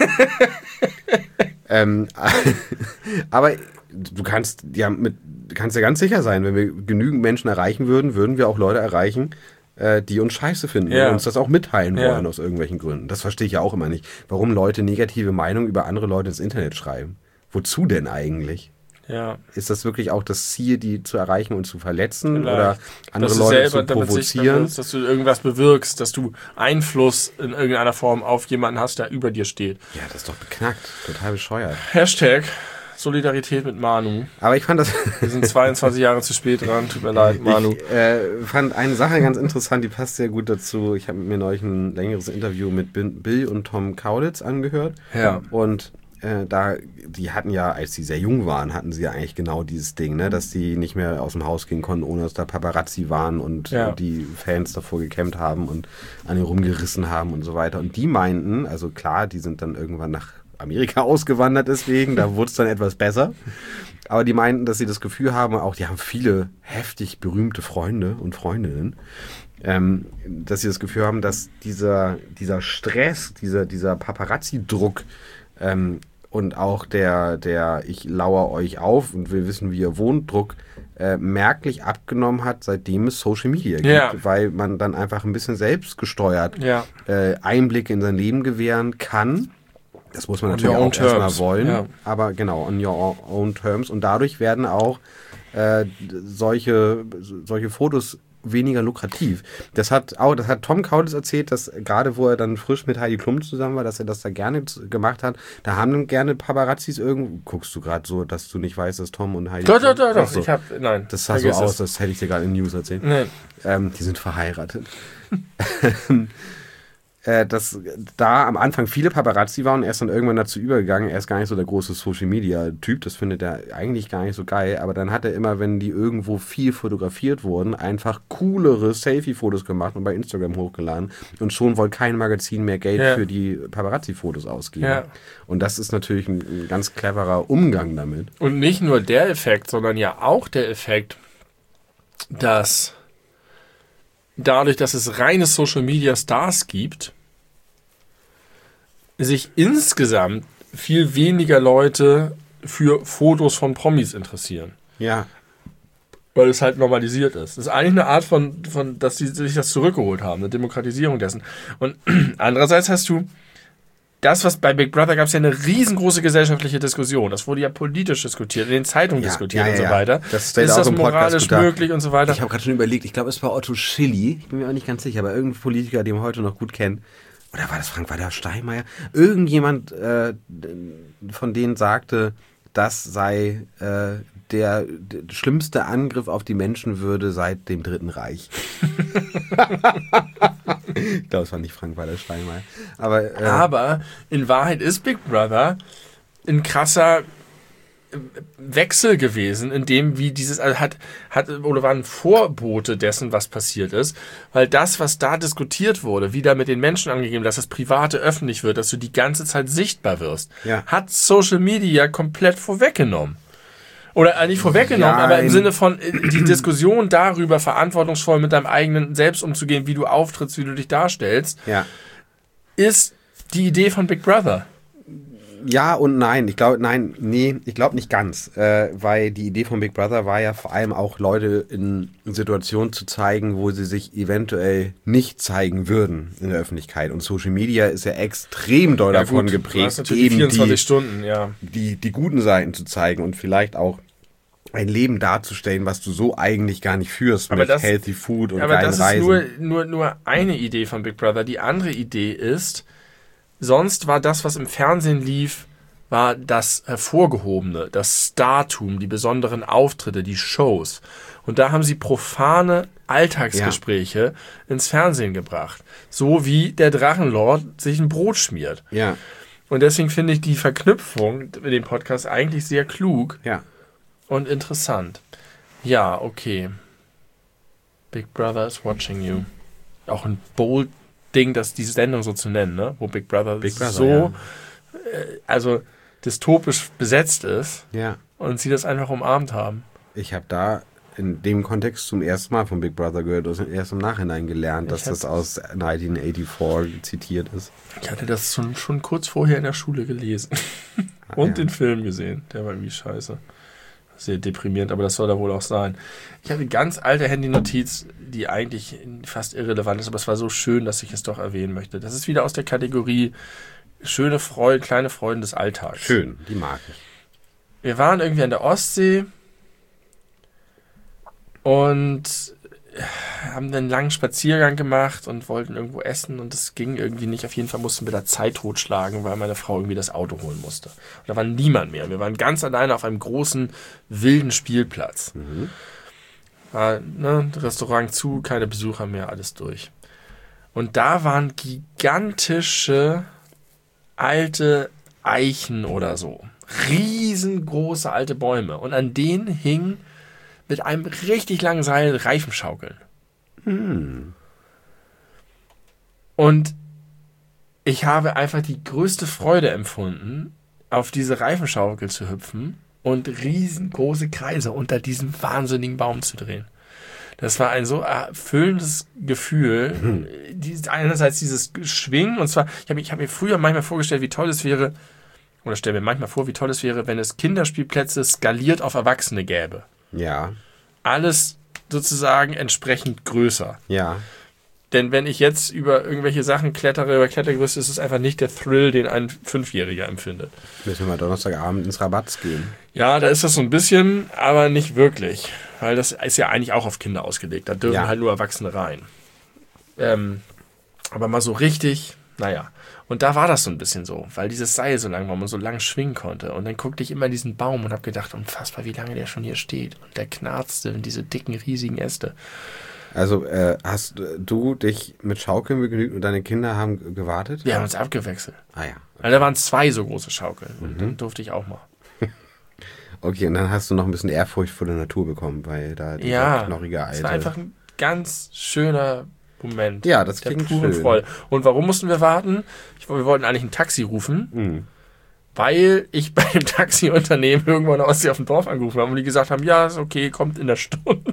Aber du kannst ja ganz sicher sein, wenn wir genügend Menschen erreichen würden wir auch Leute erreichen, die uns scheiße finden und uns das auch mitteilen wollen aus irgendwelchen Gründen. Das verstehe ich ja auch immer nicht. Warum Leute negative Meinungen über andere Leute ins Internet schreiben. Wozu denn eigentlich? Ja. Ist das wirklich auch das Ziel, die zu erreichen und zu verletzen oder andere Leute zu provozieren? Dass du irgendwas bewirkst, dass du Einfluss in irgendeiner Form auf jemanden hast, der über dir steht. Ja, das ist doch beknackt. Total bescheuert. Hashtag Solidarität mit Manu. Aber ich fand das... Wir sind 22 Jahre zu spät dran. Tut mir leid, Manu. Ich fand eine Sache ganz interessant, die passt sehr gut dazu. Ich habe mir neulich ein längeres Interview mit Bill und Tom Kaulitz angehört. Ja. Und die hatten ja, als sie sehr jung waren, hatten sie ja eigentlich genau dieses Ding, ne, dass die nicht mehr aus dem Haus gehen konnten, ohne dass da Paparazzi waren und die Fans davor gekämmt haben und an ihnen rumgerissen haben und so weiter. Und die meinten, also klar, die sind dann irgendwann nach Amerika ausgewandert deswegen, da wurde es dann etwas besser. Aber die meinten, dass sie das Gefühl haben, auch die haben viele heftig berühmte Freunde und Freundinnen, dass sie das Gefühl haben, dass dieser Stress, dieser Paparazzi-Druck und auch der ich lauere euch auf und will wissen, wie ihr wohnt, Druck merklich abgenommen hat, seitdem es Social Media gibt, weil man dann einfach ein bisschen selbstgesteuert Einblicke in sein Leben gewähren kann. Das muss man natürlich auch erstmal wollen, aber genau, on your own terms. Und dadurch werden auch solche Fotos weniger lukrativ. Das hat Tom Kaulitz erzählt, dass gerade wo er dann frisch mit Heidi Klum zusammen war, dass er das da gerne gemacht hat. Da haben dann gerne Paparazzis irgendwo. Guckst du gerade so, dass du nicht weißt, dass Tom und Heidi Doch. So. Nein. Das sah so aus, das hätte ich dir gerade in News erzählt. Nein. Die sind verheiratet. Dass da am Anfang viele Paparazzi waren und er ist dann irgendwann dazu übergegangen, er ist gar nicht so der große Social-Media-Typ, das findet er eigentlich gar nicht so geil, aber dann hat er immer, wenn die irgendwo viel fotografiert wurden, einfach coolere Selfie-Fotos gemacht und bei Instagram hochgeladen und schon wollte kein Magazin mehr Geld für die Paparazzi-Fotos ausgeben. Ja. Und das ist natürlich ein ganz cleverer Umgang damit. Und nicht nur der Effekt, sondern ja auch der Effekt, dass dadurch, dass es reine Social-Media-Stars gibt, sich insgesamt viel weniger Leute für Fotos von Promis interessieren. Ja. Weil es halt normalisiert ist. Das ist eigentlich eine Art von dass sie sich das zurückgeholt haben, eine Demokratisierung dessen. Und andererseits hast du das, was bei Big Brother gab es ja eine riesengroße gesellschaftliche Diskussion. Das wurde ja politisch diskutiert, in den Zeitungen diskutiert und so weiter. Ist das moralisch möglich und so weiter? Ich habe gerade schon überlegt, ich glaube, es war Otto Schilly, ich bin mir auch nicht ganz sicher, aber irgendein Politiker, den wir heute noch gut kennen. Oder war das Frank-Walter Steinmeier? Irgendjemand von denen sagte, das sei der schlimmste Angriff auf die Menschenwürde seit dem Dritten Reich. Ich glaube, es war nicht Frank-Walter Steinmeier. Aber in Wahrheit ist Big Brother ein krasser Wechsel gewesen, in dem wie dieses hat oder war ein Vorbote dessen, was passiert ist, weil das, was da diskutiert wurde, wie da mit den Menschen angegeben, dass das Private öffentlich wird, dass du die ganze Zeit sichtbar wirst, hat Social Media komplett vorweggenommen. Oder nicht vorweggenommen, aber im Sinne von die Diskussion darüber, verantwortungsvoll mit deinem eigenen Selbst umzugehen, wie du auftrittst, wie du dich darstellst, ist die Idee von Big Brother. Ja und nein. Ich glaube, ich glaube nicht ganz. Weil die Idee von Big Brother war ja vor allem auch Leute in Situationen zu zeigen, wo sie sich eventuell nicht zeigen würden in der Öffentlichkeit. Und Social Media ist ja extrem doll davon geprägt, eben 24 Stunden, die guten Seiten zu zeigen und vielleicht auch ein Leben darzustellen, was du so eigentlich gar nicht führst mit Healthy Food und geilen Reisen. Aber das ist nur eine Idee von Big Brother. Die andere Idee ist, sonst war das, was im Fernsehen lief, war das Hervorgehobene, das Startum, die besonderen Auftritte, die Shows. Und da haben sie profane Alltagsgespräche ins Fernsehen gebracht. So wie der Drachenlord sich ein Brot schmiert. Ja. Und deswegen finde ich die Verknüpfung mit dem Podcast eigentlich sehr klug. Ja. Und interessant. Ja, okay. Big Brother is watching you. Auch ein bold Ding, das die Sendung so zu nennen, ne? Wo Big Brother so also dystopisch besetzt ist und sie das einfach umarmt haben. Ich habe da in dem Kontext zum ersten Mal von Big Brother gehört und erst im Nachhinein gelernt, dass das aus 1984 zitiert ist. Ich hatte das schon kurz vorher in der Schule gelesen. Und den Film gesehen. Der war irgendwie scheiße. Sehr deprimierend, aber das soll da wohl auch sein. Ich habe eine ganz alte Handy-Notiz, die eigentlich fast irrelevant ist, aber es war so schön, dass ich es doch erwähnen möchte. Das ist wieder aus der Kategorie schöne Freuden, kleine Freuden des Alltags. Schön, die mag ich. Wir waren irgendwie an der Ostsee und haben einen langen Spaziergang gemacht und wollten irgendwo essen und es ging irgendwie nicht. Auf jeden Fall mussten wir da Zeit totschlagen, weil meine Frau irgendwie das Auto holen musste. Und da war niemand mehr. Wir waren ganz alleine auf einem großen, wilden Spielplatz. War, Restaurant zu, keine Besucher mehr, alles durch. Und da waren gigantische alte Eichen oder so. Riesengroße alte Bäume. Und an denen hing mit einem richtig langen Seil Reifenschaukeln. Und ich habe einfach die größte Freude empfunden, auf diese Reifenschaukel zu hüpfen und riesengroße Kreise unter diesem wahnsinnigen Baum zu drehen. Das war ein so erfüllendes Gefühl. Einerseits dieses Schwingen, und zwar, ich hab mir früher manchmal vorgestellt, wie toll es wäre, oder stelle mir manchmal vor, wie toll es wäre, wenn es Kinderspielplätze skaliert auf Erwachsene gäbe. Ja. Alles sozusagen entsprechend größer. Ja. Denn wenn ich jetzt über irgendwelche Sachen klettere, über Klettergerüste, ist es einfach nicht der Thrill, den ein 5-Jähriger empfindet. Müssen wir mal Donnerstagabend ins Rabatz gehen. Ja, da ist das so ein bisschen, aber nicht wirklich. Weil das ist ja eigentlich auch auf Kinder ausgelegt. Da dürfen halt nur Erwachsene rein. Aber mal so richtig, naja. Und da war das so ein bisschen so, weil dieses Seil so lang war, man so lang schwingen konnte. Und dann guckte ich immer diesen Baum und habe gedacht, unfassbar, wie lange der schon hier steht. Und der knarzte in diese dicken, riesigen Äste. Also hast du dich mit Schaukeln begnügt und deine Kinder haben gewartet? Wir haben uns abgewechselt. Ah ja. Okay. Also da waren 2 so große Schaukeln. Und dann durfte ich auch mal. Okay, und dann hast du noch ein bisschen Ehrfurcht vor der Natur bekommen, weil da dieser knorrige Alte... Ja, es war einfach ein ganz schöner Moment. Ja, das klingt schön. Freude. Und warum mussten wir warten? Wir wollten eigentlich ein Taxi rufen, weil ich bei dem Taxiunternehmen irgendwann aus auf dem Dorf angerufen habe und die gesagt haben, ja, ist okay, kommt in der Stunde.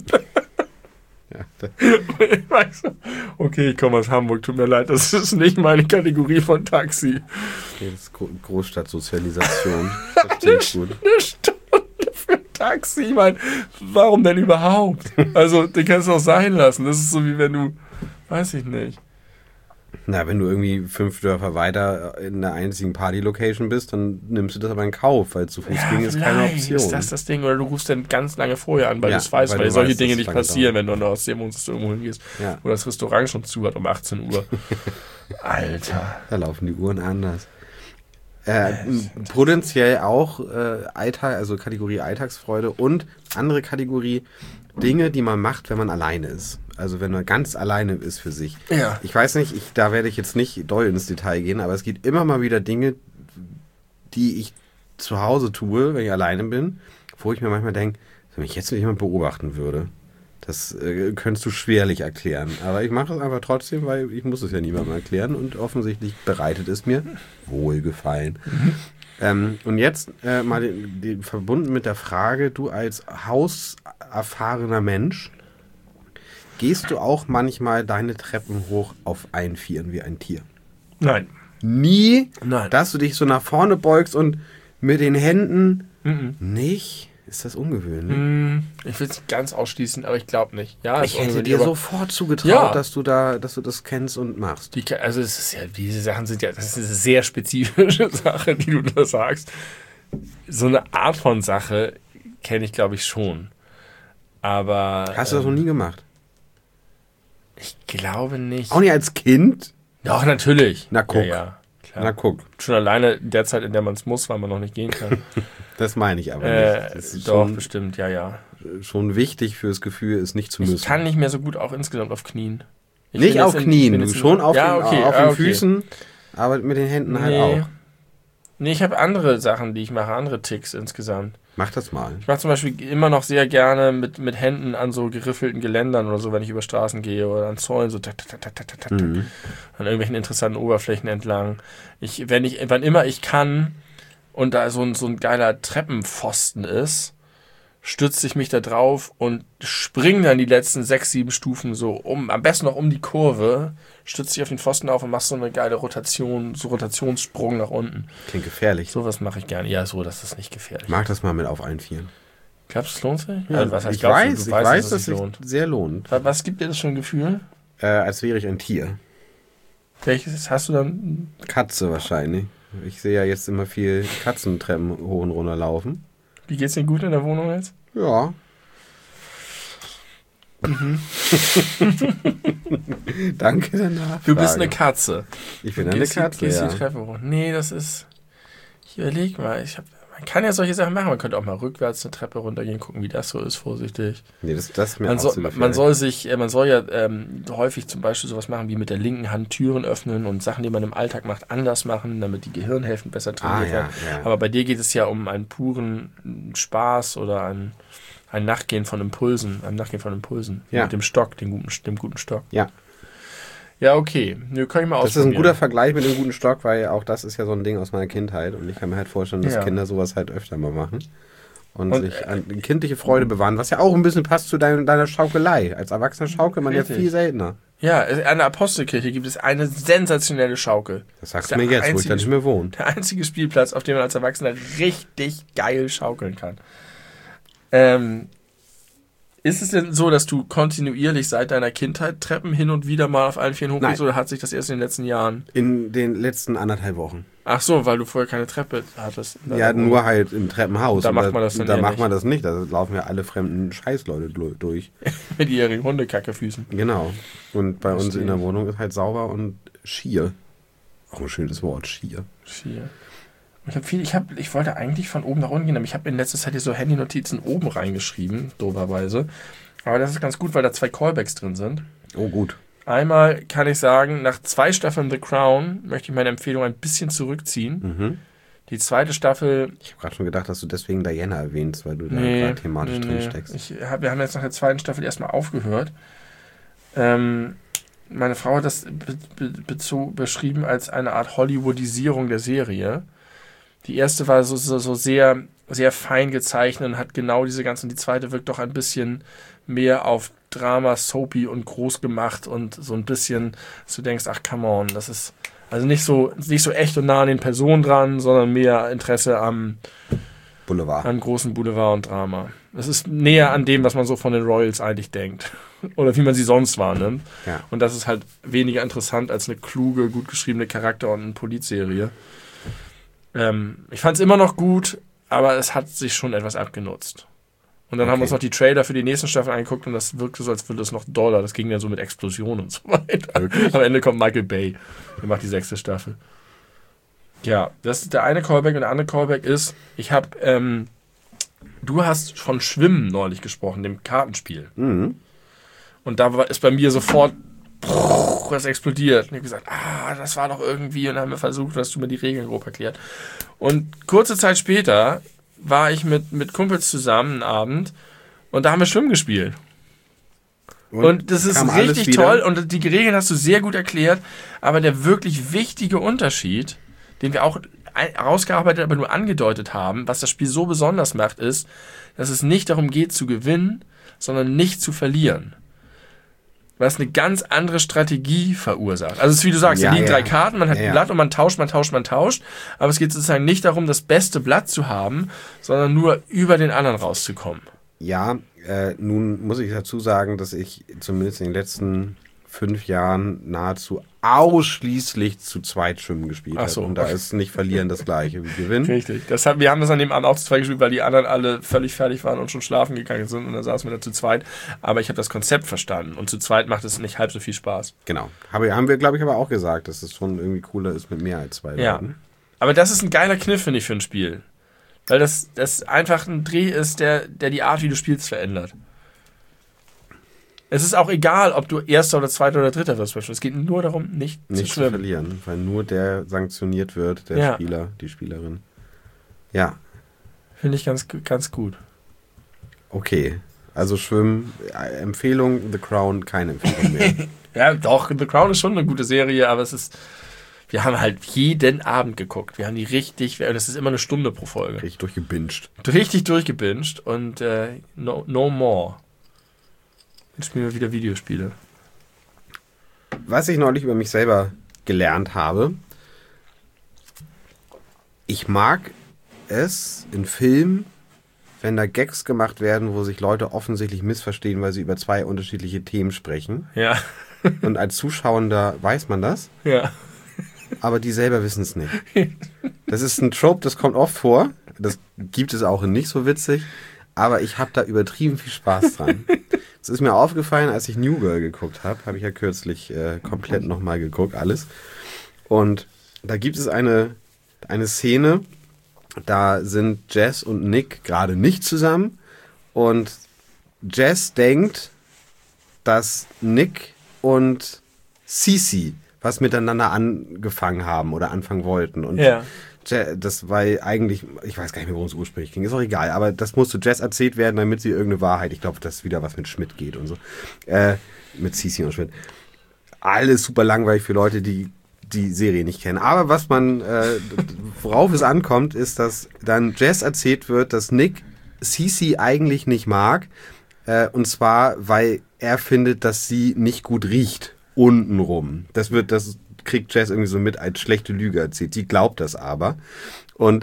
Ich weiß, okay, ich komme aus Hamburg, tut mir leid, das ist nicht meine Kategorie von Taxi. Okay, das ist Großstadtsozialisation. Das gut. Eine Stunde für ein Taxi, ich meine, warum denn überhaupt? Also, den kannst du auch sein lassen. Das ist so wie wenn du, weiß ich nicht. Na, wenn du irgendwie 5 Dörfer weiter in der einzigen Party-Location bist, dann nimmst du das aber in Kauf, weil zu Fuß ging ist keine Option. Ist das Ding? Oder du rufst dann ganz lange vorher an, weil du es weißt, weil solche Dinge nicht passieren, wenn du noch aus dem Wohnst irgendwo hingehst. Ja. Oder das Restaurant schon zu hat um 18 Uhr. Alter. Da laufen die Uhren anders. Potenziell auch Alltag, also Kategorie Alltagsfreude und andere Kategorie Dinge, die man macht, wenn man alleine ist. Also wenn man ganz alleine ist für sich. Ja. Ich weiß nicht, da werde ich jetzt nicht doll ins Detail gehen, aber es gibt immer mal wieder Dinge, die ich zu Hause tue, wenn ich alleine bin, wo ich mir manchmal denke, wenn mich jetzt jemand beobachten würde, das könntest du schwerlich erklären. Aber ich mache es einfach trotzdem, weil ich muss es ja niemandem erklären und offensichtlich bereitet es mir Wohlgefallen. Und jetzt mal verbunden mit der Frage, du als hauserfahrener Mensch, gehst du auch manchmal deine Treppen hoch auf allen Vieren wie ein Tier? Nein. nie, Nein. dass du dich so nach vorne beugst und mit den Händen nicht? Ist das ungewöhnlich? Ich will es nicht ganz ausschließen, aber ich glaube nicht. Ja, Ich hätte dir sofort zugetraut, Ja. dass du das kennst und machst. Also es ist ja, diese Sachen sind ja, das ist eine sehr spezifische Sache, die du da sagst. So eine Art von Sache kenne ich, glaube ich, schon. Aber Hast du das noch nie gemacht? ich glaube nicht. Auch nicht als Kind? Doch, natürlich. Na, guck. Ja, klar. Na guck, Schon alleine in der Zeit, in der man es muss, weil man noch nicht gehen kann. das meine ich aber nicht. Das ist Doch, bestimmt, ja. schon wichtig fürs Gefühl, es nicht zu müssen. Ich kann nicht mehr so gut auch insgesamt auf Knien. Ich Nicht bin auf jetzt Knien, bin du jetzt schon auf okay. den Füßen, aber mit den Händen halt auch. Nee, ich habe andere Sachen, die ich mache, andere Ticks insgesamt. Mach das mal. Ich mache zum Beispiel immer noch sehr gerne mit Händen an so geriffelten Geländern oder so, wenn ich über Straßen gehe oder an Zäunen, so tak, an irgendwelchen interessanten Oberflächen entlang. Wann immer ich kann und da so ein geiler Treppenpfosten ist, stütze ich mich da drauf und springe dann die letzten 6, 7 Stufen so am besten noch um die Kurve, stütze dich auf den Pfosten auf und machst so eine geile Rotation, so Rotationssprung nach unten. Klingt gefährlich. Sowas mache ich gerne. Ja, so, das ist nicht gefährlich. Mach das mal mit auf allen Vieren. Glaubst du, es lohnt sich? Ja, Also, was heißt, ich glaubst du? weiß, Du ich weiß, es dass sich es sich sehr lohnt. Was gibt dir das für ein Gefühl? Als wäre ich ein Tier. Welches hast du dann? Katze wahrscheinlich. Ich sehe ja jetzt immer viel Katzentreppen hoch und runter laufen. Wie geht's dir gut in der Wohnung jetzt? Ja. Danke danach. Du bist eine Katze. Ich bin eine Katze, Gehst ja. die Treppe hoch. Nee, das ist... Ich überleg mal. Man kann ja solche Sachen machen. Man könnte auch mal rückwärts eine Treppe runtergehen, gucken, wie das so ist, vorsichtig. Nee, das ist mir Man auch zu gefährlich. man soll ja häufig zum Beispiel sowas machen, wie mit der linken Hand Türen öffnen und Sachen, die man im Alltag macht, anders machen, damit die Gehirnhälften besser trainiert werden. Ja. Aber bei dir geht es ja um einen puren Spaß oder ein Nachgehen von Impulsen. Ja. Mit dem Stock, dem guten Stock. Ja. Ja, okay. Nö, kann ich mal Das ist ein guter Vergleich mit dem guten Stock, weil auch das ist ja so ein Ding aus meiner Kindheit und ich kann mir halt vorstellen, dass Kinder sowas halt öfter mal machen und sich an die kindliche Freude bewahren, was ja auch ein bisschen passt zu deiner Schaukelei. Als Erwachsener schaukelt man ja viel seltener. Ja, an der Apostelkirche gibt es eine sensationelle Schaukel. Das sagst du mir jetzt, wo ich da nicht mehr wohne. Der einzige Spielplatz, auf dem man als Erwachsener richtig geil schaukeln kann. Ist es denn so, dass du kontinuierlich seit deiner Kindheit Treppen hin und wieder mal auf allen Vieren hochgehst oder hat sich das erst in den letzten Jahren? In den letzten 1,5 Wochen. Ach so, weil du vorher keine Treppe hattest. Ja, nur halt im Treppenhaus. Da macht man das dann Da eher macht nicht. man das nicht. Da laufen ja alle fremden Scheißleute durch. Mit ihren Hundekackefüßen. Genau. Und bei uns Verstehe. in der Wohnung ist halt sauber und schier. Auch ein schönes Wort, schier. Schier. Ich wollte eigentlich von oben nach unten gehen, aber ich habe in letzter Zeit hier so Handy-Notizen oben reingeschrieben, doberweise. Aber das ist ganz gut, weil da 2 Callbacks drin sind. Oh, gut. Einmal kann ich sagen, nach 2 Staffeln The Crown möchte ich meine Empfehlung ein bisschen zurückziehen. Die zweite Staffel... Ich habe gerade schon gedacht, dass du deswegen Diana erwähnst, weil du da gerade thematisch drin steckst. Wir haben jetzt nach der zweiten Staffel erstmal aufgehört. Meine Frau hat das beschrieben als eine Art Hollywoodisierung der Serie. Die erste war so sehr, sehr fein gezeichnet und hat genau diese ganzen, die zweite wirkt doch ein bisschen mehr auf Drama, Soapy und groß gemacht und so ein bisschen, dass du denkst, ach come on, das ist also nicht so echt und nah an den Personen dran, sondern mehr Interesse am Boulevard. An großen Boulevard und Drama. Das ist näher an dem, was man so von den Royals eigentlich denkt. Oder wie man sie sonst wahrnimmt. Ja. Und das ist halt weniger interessant als eine kluge, gut geschriebene Charakter- und eine Polizserie. Ich fand es immer noch gut, aber es hat sich schon etwas abgenutzt. Und dann haben wir uns noch die Trailer für die nächsten Staffeln angeguckt und das wirkte so, als würde es noch doller. Das ging dann so mit Explosionen und so weiter. Wirklich? Am Ende kommt Michael Bay. Der macht die 6. Staffel. Ja, das ist der eine Callback und der andere Callback ist, du hast von Schwimmen neulich gesprochen, dem Kartenspiel. Mhm. Und da ist bei mir sofort was explodiert. Und ich habe gesagt, das war doch irgendwie. Und dann haben wir versucht, hast du mir die Regeln grob erklärt. Und kurze Zeit später war ich mit Kumpels zusammen einen Abend und da haben wir Schwimmen gespielt. Und das ist richtig toll und die Regeln hast du sehr gut erklärt, aber der wirklich wichtige Unterschied, den wir auch rausgearbeitet, aber nur angedeutet haben, was das Spiel so besonders macht, ist, dass es nicht darum geht zu gewinnen, sondern nicht zu verlieren. was eine ganz andere Strategie verursacht. Also es ist wie du sagst, da liegen 3 Karten, man hat ein Blatt und man tauscht. Aber es geht sozusagen nicht darum, das beste Blatt zu haben, sondern nur über den anderen rauszukommen. Ja, nun muss ich dazu sagen, dass ich zumindest in den letzten 5 Jahren nahezu ausschließlich zu zweit Schwimmen gespielt habe. Und da ist nicht verlieren das Gleiche wie gewinnen. Richtig. Wir haben das an dem Abend auch zu zweit gespielt, weil die anderen alle völlig fertig waren und schon schlafen gegangen sind. Und dann saßen wir da zu zweit. Aber ich habe das Konzept verstanden. Und zu zweit macht es nicht halb so viel Spaß. Genau. Haben wir, glaube ich, aber auch gesagt, dass es schon irgendwie cooler ist mit mehr als 2 Leuten. Aber das ist ein geiler Kniff, finde ich, für ein Spiel. Weil das einfach ein Dreh ist, der die Art, wie du spielst, verändert. Es ist auch egal, ob du Erster oder Zweiter oder Dritter wirst. Es geht nur darum, nicht zu schwimmen. Verlieren, weil nur der sanktioniert wird, der Spieler, die Spielerin. Ja. Finde ich ganz, ganz gut. Okay, also Schwimmen, Empfehlung, The Crown, keine Empfehlung mehr. Ja, doch, The Crown ist schon eine gute Serie, aber wir haben halt jeden Abend geguckt. Wir haben die das ist immer eine Stunde pro Folge. Richtig durchgebinged. Richtig durchgebinged und no more. Jetzt spielen wir wieder Videospiele. Was ich neulich über mich selber gelernt habe, ich mag es in Filmen, wenn da Gags gemacht werden, wo sich Leute offensichtlich missverstehen, weil sie über 2 unterschiedliche Themen sprechen. Ja. Und als Zuschauender weiß man das. Ja. Aber die selber wissen es nicht. Das ist ein Trope, das kommt oft vor. Das gibt es auch in nicht so witzig. Aber ich habe da übertrieben viel Spaß dran. Es ist mir aufgefallen, als ich New Girl geguckt habe. Habe ich ja kürzlich komplett nochmal geguckt, alles. Und da gibt es eine Szene, da sind Jess und Nick gerade nicht zusammen. Und Jess denkt, dass Nick und Cece was miteinander angefangen haben oder anfangen wollten. Und das war eigentlich, ich weiß gar nicht mehr, worum es ursprünglich ging, ist auch egal, aber das musste Jess erzählt werden, damit sie irgendeine Wahrheit, ich glaube, dass wieder was mit Schmidt geht und so. Mit Cece und Schmidt. Alles super langweilig für Leute, die die Serie nicht kennen. Aber was man, worauf es ankommt, ist, dass dann Jess erzählt wird, dass Nick Cece eigentlich nicht mag, und zwar, weil er findet, dass sie nicht gut riecht. Untenrum. Das kriegt Jess irgendwie so mit als schlechte Lüge erzählt. Die glaubt das aber. Und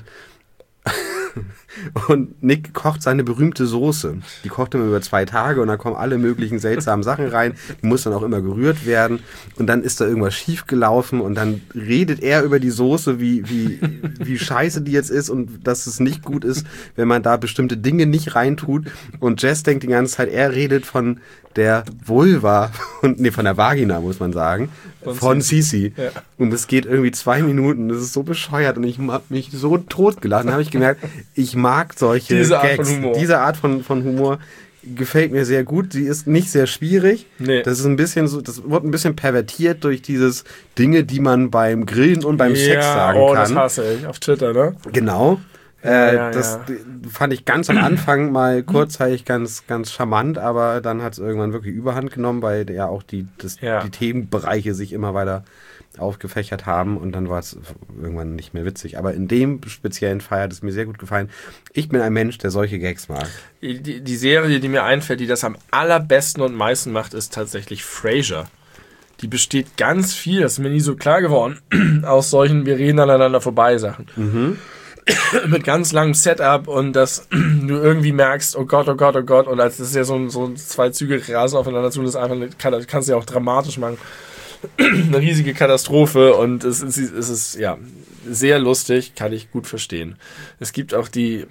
Nick kocht seine berühmte Soße. Die kocht immer über 2 Tage und da kommen alle möglichen seltsamen Sachen rein. Die muss dann auch immer gerührt werden. Und dann ist da irgendwas schief gelaufen und dann redet er über die Soße, wie scheiße die jetzt ist und dass es nicht gut ist, wenn man da bestimmte Dinge nicht reintut. Und Jess denkt die ganze Zeit, er redet von der Vulva, von der Vagina, muss man sagen, von Cece. Ja. Und es geht irgendwie 2 Minuten, das ist so bescheuert und ich habe mich so totgelacht. Dann habe ich gemerkt, ich mag solche Gags. Diese Art von Humor gefällt mir sehr gut. Sie ist nicht sehr schwierig. Nee. Das ist ein bisschen so, das wird ein bisschen pervertiert durch dieses Dinge, die man beim Grillen und beim Sex sagen kann. Das hasse ich auf Twitter, ne? Genau. Das fand ich ganz am Anfang mal kurzzeitig ganz, ganz charmant, aber dann hat es irgendwann wirklich Überhand genommen, weil ja auch die Themenbereiche sich immer weiter aufgefächert haben und dann war es irgendwann nicht mehr witzig. Aber in dem speziellen Fall hat es mir sehr gut gefallen. Ich bin ein Mensch, der solche Gags mag. Die Serie, die mir einfällt, die das am allerbesten und meisten macht, ist tatsächlich Frasier. Die besteht ganz viel, das ist mir nie so klar geworden, aus solchen wir reden aneinander vorbei Sachen. Mhm. Mit ganz langem Setup und dass du irgendwie merkst, oh Gott, und als das ist ja so 2 Züge rasen aufeinander zu, das ist einfach kannst du ja auch dramatisch machen. Eine riesige Katastrophe und es ist ja sehr lustig, kann ich gut verstehen. Es gibt auch die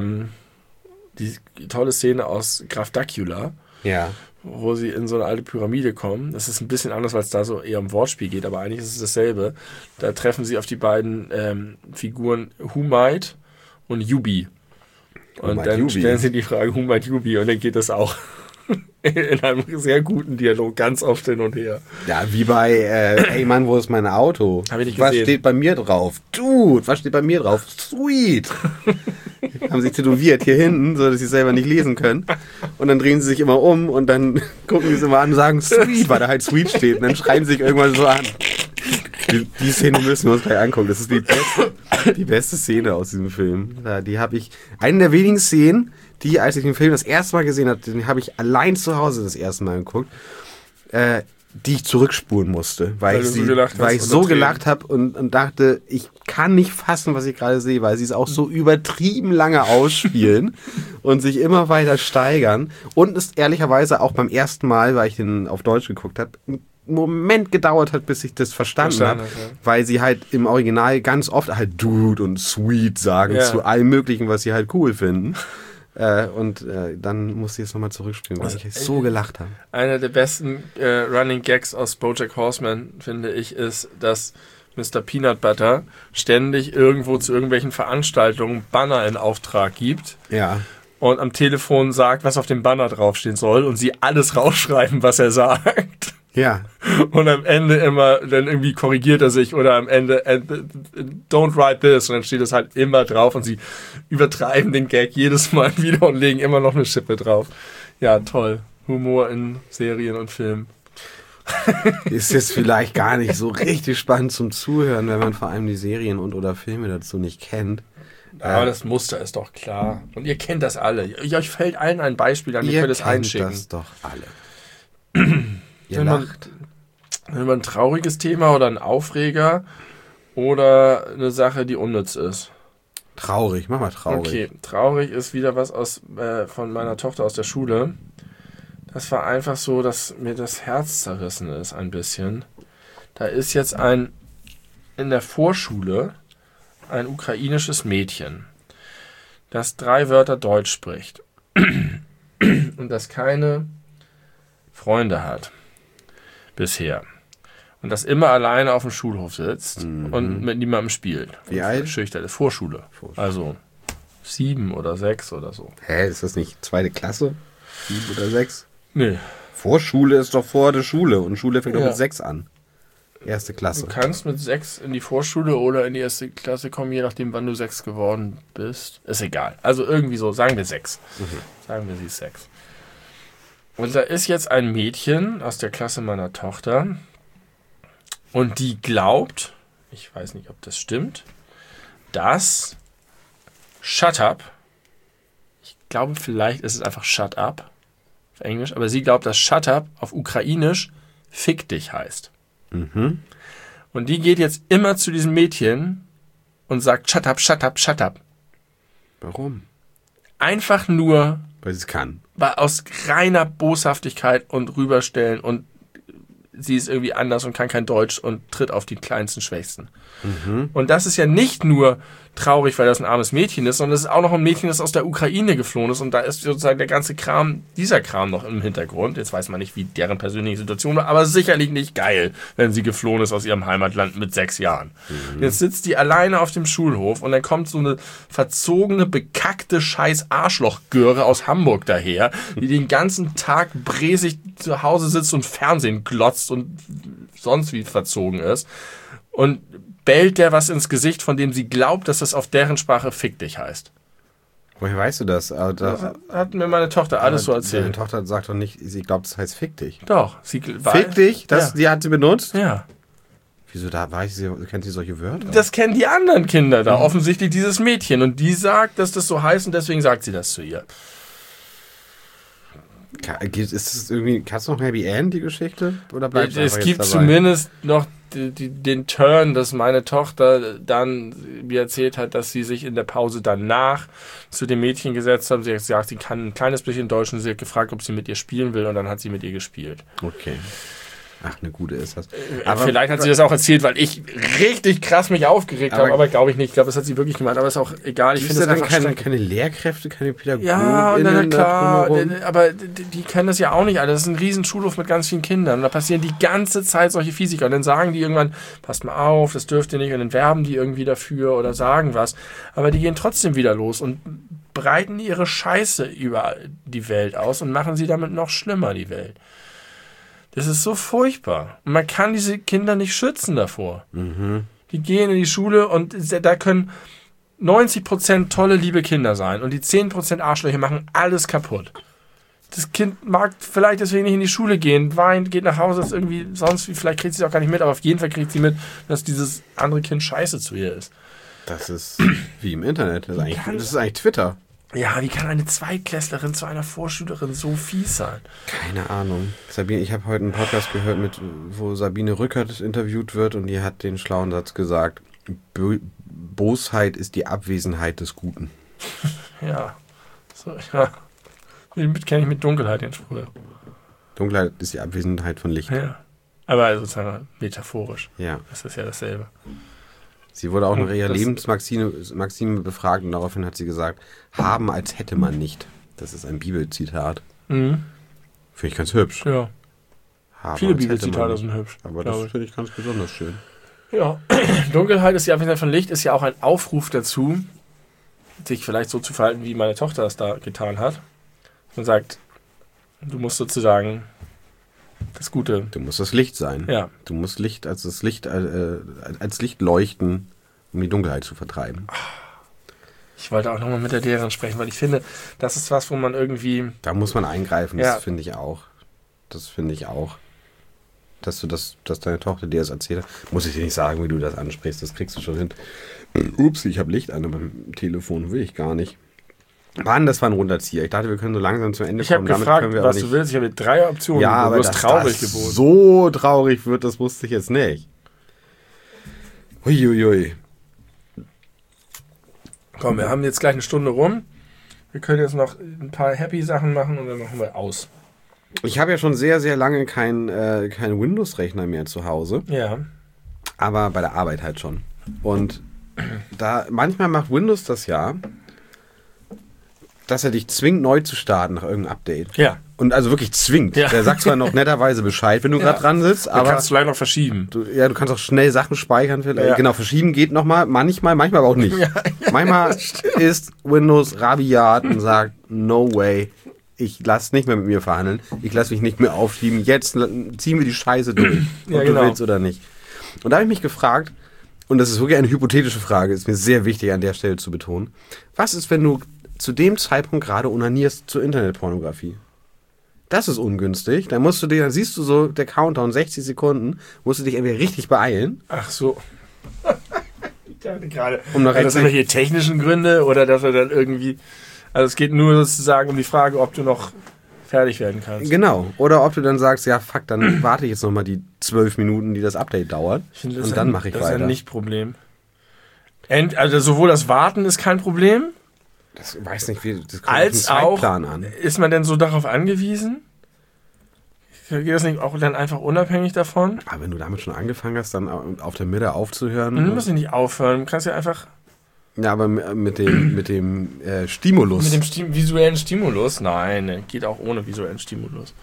tolle Szene aus Graf Dracula, wo sie in so eine alte Pyramide kommen. Das ist ein bisschen anders, weil es da so eher um Wortspiel geht, aber eigentlich ist es dasselbe. Da treffen sie auf die beiden Figuren Who Might und Yubi. Und dann stellen sie die Frage Who Might Yubi und dann geht das auch. In einem sehr guten Dialog, ganz oft hin und her. Ja, wie bei, ey Mann, wo ist mein Auto? Hab ich nicht gesehen. Was steht bei mir drauf? Dude, was steht bei mir drauf? Sweet. Haben sich tätowiert hier hinten, so dass sie es selber nicht lesen können. Und dann drehen sie sich immer um und dann gucken sie es immer an und sagen Sweet, weil da halt Sweet steht. Und dann schreien sie sich irgendwann so an. Die Szene müssen wir uns gleich angucken. Das ist die beste Szene aus diesem Film. Die habe ich, eine der wenigen Szenen, die, als ich den Film das erste Mal gesehen habe, den habe ich allein zu Hause das erste Mal geguckt. die ich zurückspulen musste, weil ich so gelacht gelacht habe und dachte, ich kann nicht fassen, was ich gerade sehe, weil sie es auch so übertrieben lange ausspielen und sich immer weiter steigern. Und es ehrlicherweise auch beim ersten Mal, weil ich den auf Deutsch geguckt habe, einen Moment gedauert hat, bis ich das verstanden habe, weil sie halt im Original ganz oft halt Dude und Sweet sagen zu allem Möglichen, was sie halt cool finden. Dann musste ich es nochmal zurückspielen, weil ich so gelacht habe. Einer der besten Running Gags aus BoJack Horseman, finde ich, ist, dass Mr. Peanut Butter ständig irgendwo zu irgendwelchen Veranstaltungen Banner in Auftrag gibt. Ja. Und am Telefon sagt, was auf dem Banner draufstehen soll und sie alles rausschreiben, was er sagt. Ja. Und am Ende immer, dann irgendwie korrigiert er sich oder am Ende, don't write this. Und dann steht es halt immer drauf und sie übertreiben den Gag jedes Mal wieder und legen immer noch eine Schippe drauf. Ja, toll. Humor in Serien und Filmen. Ist jetzt vielleicht gar nicht so richtig spannend zum Zuhören, wenn man vor allem die Serien und/oder Filme dazu nicht kennt. Aber das Muster ist doch klar. Und ihr kennt das alle. Euch fällt allen ein Beispiel an, ihr könnt es einschicken. Das doch alle. Ihr lacht. Wenn man ein trauriges Thema oder ein Aufreger oder eine Sache, die unnütz ist. Traurig, mach mal traurig. Okay, traurig ist wieder was von meiner Tochter aus der Schule. Das war einfach so, dass mir das Herz zerrissen ist ein bisschen. Da ist jetzt in der Vorschule ein ukrainisches Mädchen, das 3 Wörter Deutsch spricht und das keine Freunde hat bisher. Und das immer alleine auf dem Schulhof sitzt und mit niemandem spielt. Wie alt? Schüchtern. Vorschule. Also 7 oder 6 oder so. Hä, ist das nicht 2. Klasse? 7 oder 6? Nee. Vorschule ist doch vor der Schule und Schule fängt doch mit 6 an. 1. Klasse. Du kannst mit 6 in die Vorschule oder in die 1. Klasse kommen, je nachdem, wann du 6 geworden bist. Ist egal. Also irgendwie so, sagen wir 6. Sagen wir, sie ist 6. Und da ist jetzt ein Mädchen aus der Klasse meiner Tochter und die glaubt, ich weiß nicht, ob das stimmt, dass Shut Up, ich glaube vielleicht ist es einfach Shut Up auf Englisch, aber sie glaubt, dass Shut Up auf Ukrainisch Fick dich heißt. Und die geht jetzt immer zu diesem Mädchen und sagt Shut Up, Shut Up, Shut Up. Warum? Einfach nur... Weil sie es kann. Aus reiner Boshaftigkeit und Rüberstellen und sie ist irgendwie anders und kann kein Deutsch und tritt auf die kleinsten Schwächsten. Und das ist ja nicht nur traurig, weil das ein armes Mädchen ist, sondern es ist auch noch ein Mädchen, das aus der Ukraine geflohen ist und da ist sozusagen der ganze Kram, dieser Kram noch im Hintergrund. Jetzt weiß man nicht, wie deren persönliche Situation war, aber sicherlich nicht geil, wenn sie geflohen ist aus ihrem Heimatland mit 6 Jahren. Jetzt sitzt die alleine auf dem Schulhof und dann kommt so eine verzogene, bekackte Scheiß-Arschloch-Göre aus Hamburg daher, die den ganzen Tag bräsig zu Hause sitzt und Fernsehen glotzt und sonst wie verzogen ist und bellt der was ins Gesicht, von dem sie glaubt, dass das auf deren Sprache Fick dich heißt. Woher weißt du das? Das hat mir meine Tochter alles so erzählt. Meine Tochter sagt doch nicht, sie glaubt, das heißt Fick dich. Doch. Fick dich? Die hat sie benutzt? Ja. Wieso, kennt sie solche Wörter? Das kennen die anderen Kinder da, offensichtlich dieses Mädchen. Und die sagt, dass das so heißt und deswegen sagt sie das zu ihr. Ist das irgendwie, hast du noch ein Happy End, die Geschichte? Oder bleibt es gibt zumindest noch den Turn, dass meine Tochter dann mir erzählt hat, dass sie sich in der Pause danach zu dem Mädchen gesetzt hat. Sie hat gesagt, sie kann ein kleines bisschen Deutsch und sie hat gefragt, ob sie mit ihr spielen will und dann hat sie mit ihr gespielt. Okay. Ach, eine gute ist das. Aber vielleicht hat sie das auch erzählt, weil ich richtig krass mich aufgeregt habe, aber glaube ich nicht. Ich glaube, das hat sie wirklich gemeint, aber ist auch egal. Ich finde das einfach keine Lehrkräfte, keine Pädagogen. Ja, na klar, aber die können das ja auch nicht alle. Das ist ein riesen Schulhof mit ganz vielen Kindern und da passieren die ganze Zeit solche Physiker und dann sagen die irgendwann, passt mal auf, das dürft ihr nicht und dann werben die irgendwie dafür oder sagen was. Aber die gehen trotzdem wieder los und breiten ihre Scheiße über die Welt aus und machen sie damit noch schlimmer, die Welt. Das ist so furchtbar. Und man kann diese Kinder nicht schützen davor. Die gehen in die Schule und da können 90% tolle, liebe Kinder sein. Und die 10% Arschlöcher machen alles kaputt. Das Kind mag vielleicht deswegen nicht in die Schule gehen, weint, geht nach Hause, ist irgendwie sonst wie, vielleicht kriegt sie es auch gar nicht mit, aber auf jeden Fall kriegt sie mit, dass dieses andere Kind scheiße zu ihr ist. Das ist wie im Internet. Das ist eigentlich Twitter. Ja, wie kann eine Zweitklässlerin zu einer Vorschülerin so fies sein? Keine Ahnung. Sabine, ich habe heute einen Podcast gehört, wo Sabine Rückert interviewt wird und die hat den schlauen Satz gesagt, Bosheit ist die Abwesenheit des Guten. Ja. So, ja. Kenne ich mit Dunkelheit den Spruch. Dunkelheit ist die Abwesenheit von Licht. Ja. Aber sozusagen metaphorisch. Ja. Das ist ja dasselbe. Sie wurde auch nach ihrer Lebensmaxime befragt und daraufhin hat sie gesagt, haben als hätte man nicht. Das ist ein Bibelzitat. Mhm. Finde ich ganz hübsch. Ja. Haben Viele als hätte man Bibelzitate nicht. sind hübsch. Aber das finde ich ganz besonders schön. Ja. Dunkelheit ist die Abwesenheit von Licht, ist ja auch ein Aufruf dazu, sich vielleicht so zu verhalten, wie meine Tochter das da getan hat. Man sagt, du musst sozusagen das Gute. Du musst das Licht sein. Ja. Du musst Licht als Licht leuchten, um die Dunkelheit zu vertreiben. Ich wollte auch nochmal mit der Lehrerin sprechen, weil ich finde, das ist was, wo man irgendwie... Da muss man eingreifen, Ja. das finde ich auch. Das finde ich auch. Dass deine Tochter dir das erzählt hat. Muss ich dir nicht sagen, wie du das ansprichst, das kriegst du schon hin. Ups, ich habe Licht an beim Telefon, will ich gar nicht. Mann, das war ein Runterzieher. Ich dachte, wir können so langsam zum Ende Ich habe kommen. gefragt, können wir was aber du nicht. willst. Ich habe 3 Optionen. Ja, du aber wirst dass traurig das geboten. so traurig wird, das wusste ich jetzt nicht. Huiuiui. Komm, wir haben jetzt gleich eine Stunde rum. Wir können jetzt noch ein paar Happy-Sachen machen und dann machen wir aus. Ich habe ja schon sehr, sehr lange keinen Windows-Rechner mehr zu Hause. Ja. Aber bei der Arbeit halt schon. Und da manchmal macht Windows das ja, dass er dich zwingt, neu zu starten nach irgendeinem Update. Ja. Und also wirklich zwingt. Ja. Der sagt zwar noch netterweise Bescheid, wenn du gerade dran sitzt, Du aber kannst vielleicht noch verschieben. du kannst auch schnell Sachen speichern. Vielleicht. Ja. Genau, verschieben geht nochmal, manchmal aber auch nicht. Manchmal ist Windows rabiat und sagt, no way, ich lasse nicht mehr mit mir verhandeln, ich lasse mich nicht mehr aufschieben, jetzt ziehen wir die Scheiße durch, ob Ja, genau. du willst oder nicht. Und da habe ich mich gefragt, und das ist wirklich eine hypothetische Frage, ist mir sehr wichtig an der Stelle zu betonen, was ist, wenn du zu dem Zeitpunkt gerade onanierst zur Internetpornografie? Das ist ungünstig. Dann siehst du so, der Countdown, 60 Sekunden, musst du dich entweder richtig beeilen. Ach so. Ich dachte gerade, Um noch das sind hier technischen Gründe oder dass er dann irgendwie... Also es geht nur sozusagen um die Frage, ob du noch fertig werden kannst. Genau. Oder ob du dann sagst, ja fuck, dann warte ich jetzt nochmal die 12 Minuten, die das Update dauert. Ich finde, Und dann mache ich das ist weiter. ein Nicht-Problem. Also sowohl das Warten ist kein Problem, Das weiß nicht, das kommt als auf den auch, Zeitplan an. ist man denn so darauf angewiesen? Geht das nicht auch dann einfach unabhängig davon? Aber wenn du damit schon angefangen hast, dann auf der Mitte aufzuhören. Du musst nicht aufhören, du kannst ja einfach Ja, aber mit dem Stimulus. mit dem visuellen Stimulus, nein, geht auch ohne visuellen Stimulus.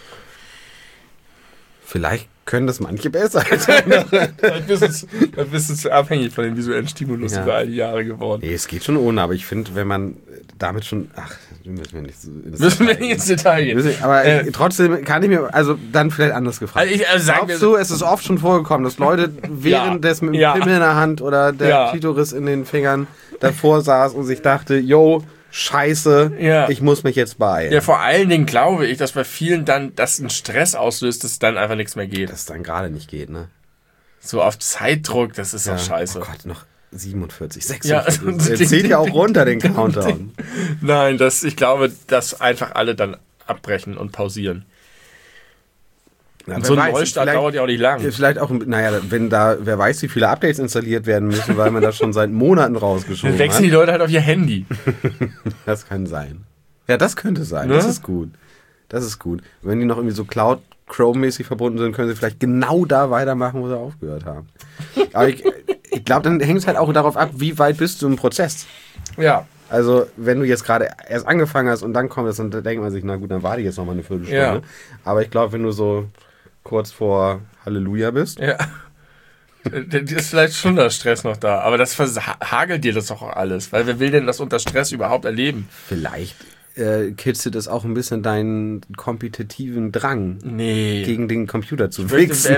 Vielleicht können das manche besser als andere. Dann bist du zu abhängig von dem visuellen Stimulus Ja. über all die Jahre geworden. Nee, es geht schon ohne, aber ich finde, wenn man damit schon... Ach, müssen wir nicht so Müssen wir nicht ins Detail gehen. Aber trotzdem kann ich mir... Also dann vielleicht anders gefragt. Sagen Glaubst du, es ist oft schon vorgekommen, dass Leute während des mit dem Ja. Pimmel in der Hand oder der Ja. Klitoris in den Fingern davor saß und sich dachte, yo, scheiße, Ja. ich muss mich jetzt beeilen. Ja, vor allen Dingen glaube ich, dass bei vielen dann das einen Stress auslöst, dass dann einfach nichts mehr geht. Dass es dann gerade nicht geht, ne? So auf Zeitdruck, das ist doch scheiße. Oh Gott, noch 47, Ja, 46. also Er zählt ja auch runter, den Countdown. Nein, ich glaube, dass einfach alle dann abbrechen und pausieren. Ja, Und wer so ein weiß, Neustart vielleicht- dauert ja auch nicht lang. Vielleicht auch, naja, wer weiß, wie viele Updates installiert werden müssen, weil man das schon seit Monaten rausgeschoben Dann wechseln die hat. Leute halt auf ihr Handy. Das kann sein. Ja, das könnte sein. Ne? Das ist gut. Das ist gut. Wenn die noch irgendwie so Cloud Chrome-mäßig verbunden sind, können sie vielleicht genau da weitermachen, wo sie aufgehört haben. Aber ich glaube, dann hängt es halt auch darauf ab, wie weit bist du im Prozess. Ja. Also, wenn du jetzt gerade erst angefangen hast und dann kommt es, dann denkt man sich, na gut, dann warte ich jetzt noch mal eine Viertelstunde. Ja. Aber ich glaube, wenn du so kurz vor Halleluja bist, Ja. Ist vielleicht schon der Stress noch da. Aber das hagelt dir das doch auch alles. Weil wer will denn das unter Stress überhaupt erleben? vielleicht kitzelt es auch ein bisschen deinen kompetitiven Drang, Nee. gegen den Computer zu wichsen.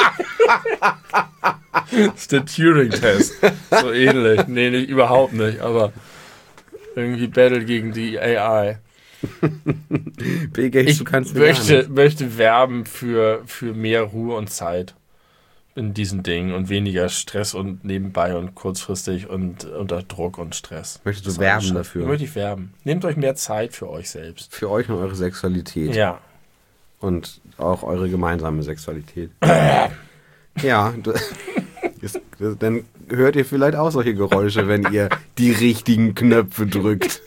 Das ist der Turing-Test. So ähnlich. Nee, überhaupt nicht. Aber irgendwie Battle gegen die AI. Bill Gates, Ich du kannst mir gar nicht. möchte werben für mehr Ruhe und Zeit. in diesen Dingen und weniger Stress und nebenbei und kurzfristig und unter Druck und Stress. Möchtest du werben dafür? Möchte ich werben. Nehmt euch mehr Zeit für euch selbst. Für euch und eure Sexualität. Ja. Und auch eure gemeinsame Sexualität. Ja, dann hört ihr vielleicht auch solche Geräusche, wenn ihr die richtigen Knöpfe drückt.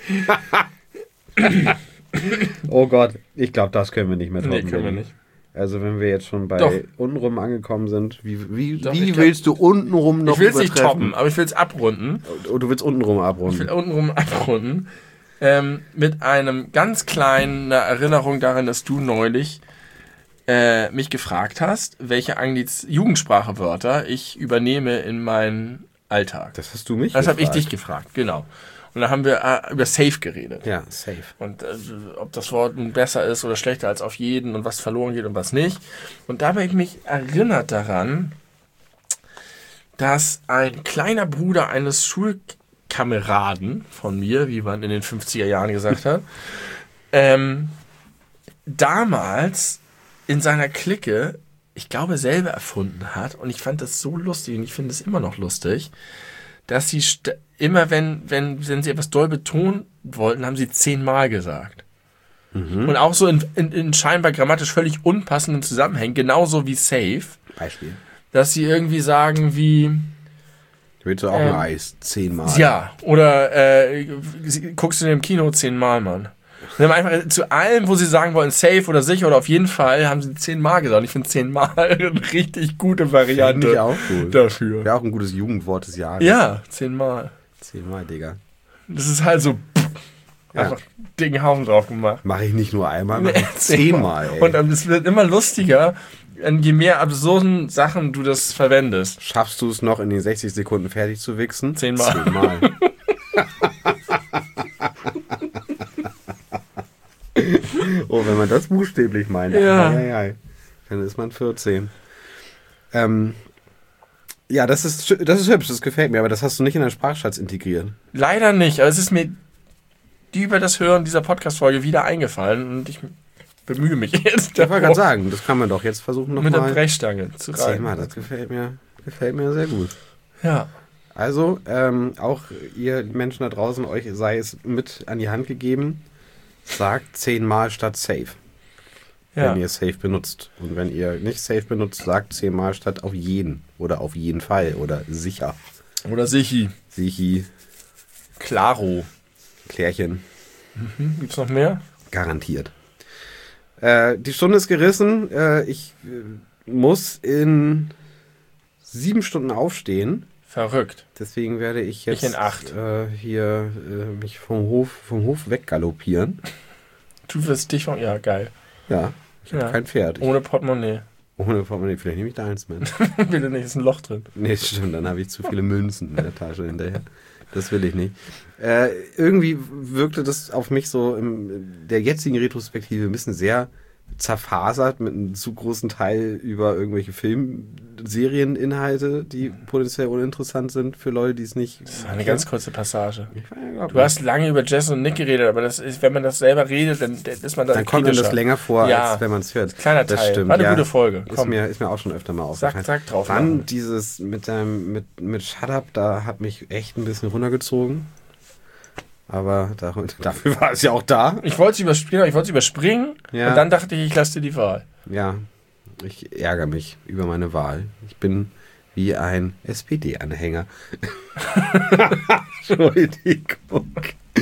Oh Gott, ich glaube, das können wir nicht mehr toppen. Nee, können wir nicht. Also wenn wir jetzt schon bei Doch. untenrum angekommen sind, wie Doch, willst du untenrum noch Ich will es nicht übertreffen? toppen, aber ich will es abrunden. Oh, du willst untenrum Ich abrunden. will untenrum abrunden. Mit einem ganz kleinen Erinnerung daran, dass du neulich mich gefragt hast, welche Jugendsprachewörter ich übernehme in meinen Alltag. Das hast du mich Das habe ich gefragt. dich gefragt, genau. Und da haben wir über Safe geredet. Ja, safe. Und ob das Wort nun besser ist oder schlechter als auf jeden und was verloren geht und was nicht. Und dabei habe ich mich erinnert daran, dass ein kleiner Bruder eines Schulkameraden von mir, wie man in den 50er Jahren gesagt hat, damals in seiner Clique, ich glaube, selber erfunden hat. Und ich fand das so lustig und ich finde es immer noch lustig, dass sie immer, wenn sie etwas doll betonen wollten, haben sie 10-mal gesagt. Und auch so in scheinbar grammatisch völlig unpassenden Zusammenhängen, genauso wie safe, Beispiel. dass sie irgendwie sagen wie, Willst du auch ein Eis? 10-mal. ja, oder guckst du in dem Kino 10-mal, Mann. Sie haben einfach zu allem, wo sie sagen wollen, safe oder sicher oder auf jeden Fall, haben sie 10-mal gesagt. Ich finde 10-mal eine richtig gute Variante. Finde ich auch gut. Dafür. Wäre auch ein gutes Jugendwort des Jahres. Ja, 10-mal. 10-mal, Digga. Das ist halt so einfach dicken Haufen drauf gemacht. Mache ich nicht nur einmal, mache ich 10-mal, ey. Und es wird immer lustiger, je mehr absurden Sachen du das verwendest. Schaffst du es noch in den 60 Sekunden fertig zu wichsen? 10-mal. 10-mal. Oh, wenn man das buchstäblich meint. Ja. Dann ist man 14. Ja, das ist hübsch, das gefällt mir, aber das hast du nicht in deinen Sprachschatz integriert. Leider nicht, aber es ist mir über das Hören dieser Podcast-Folge wieder eingefallen und ich bemühe mich jetzt. Ich wollte gerade sagen, das kann man doch jetzt versuchen mit der nochmal. Brechstange zu reiten. 10-mal, das gefällt mir sehr gut. Ja. Also, auch ihr Menschen da draußen, euch sei es mit an die Hand gegeben, sagt 10-mal statt safe. Ja. Wenn ihr safe benutzt. Und wenn ihr nicht safe benutzt, sagt 10-mal statt auf jeden. Oder auf jeden Fall. Oder sicher. Oder Sichi. Sichi. Klaro. Klärchen. Gibt's noch mehr? Garantiert. Die Stunde ist gerissen. Ich muss in 7 Stunden aufstehen. Verrückt. Deswegen werde ich jetzt in 8. Hier mich vom Hof weggaloppieren. Du wirst dich von... Ja, geil. Ja, ich habe kein Pferd. Ohne Portemonnaie. Ohne Portemonnaie, vielleicht nehme ich deins mit. Bitte nicht, ist ein Loch drin. Nee, stimmt, dann habe ich zu viele Münzen in der Tasche hinterher. Das will ich nicht. Irgendwie wirkte das auf mich so in der jetzigen Retrospektive ein bisschen sehr zerfasert mit einem zu großen Teil über irgendwelche Filmserieninhalte, die potenziell uninteressant sind für Leute, die es nicht... Das war eine ganz kurze Passage. Ja, Du hast lange über Jess und Nick geredet, aber das ist, wenn man das selber redet, dann ist man da dann kommt mir das kritischer. länger vor, Ja. als wenn man es hört. Kleiner Das Teil. stimmt, War eine ja. gute Folge. Ist Komm. mir auch schon öfter mal aufgefallen. Sag drauf. Dann machen. dieses mit Shut Up, da hat mich echt ein bisschen runtergezogen. Aber dafür war es ja auch da. Ich wollte es überspringen Ja. und dann dachte ich lasse dir die Wahl. Ja, ich ärgere mich über meine Wahl. Ich bin wie ein SPD-Anhänger. Entschuldigung.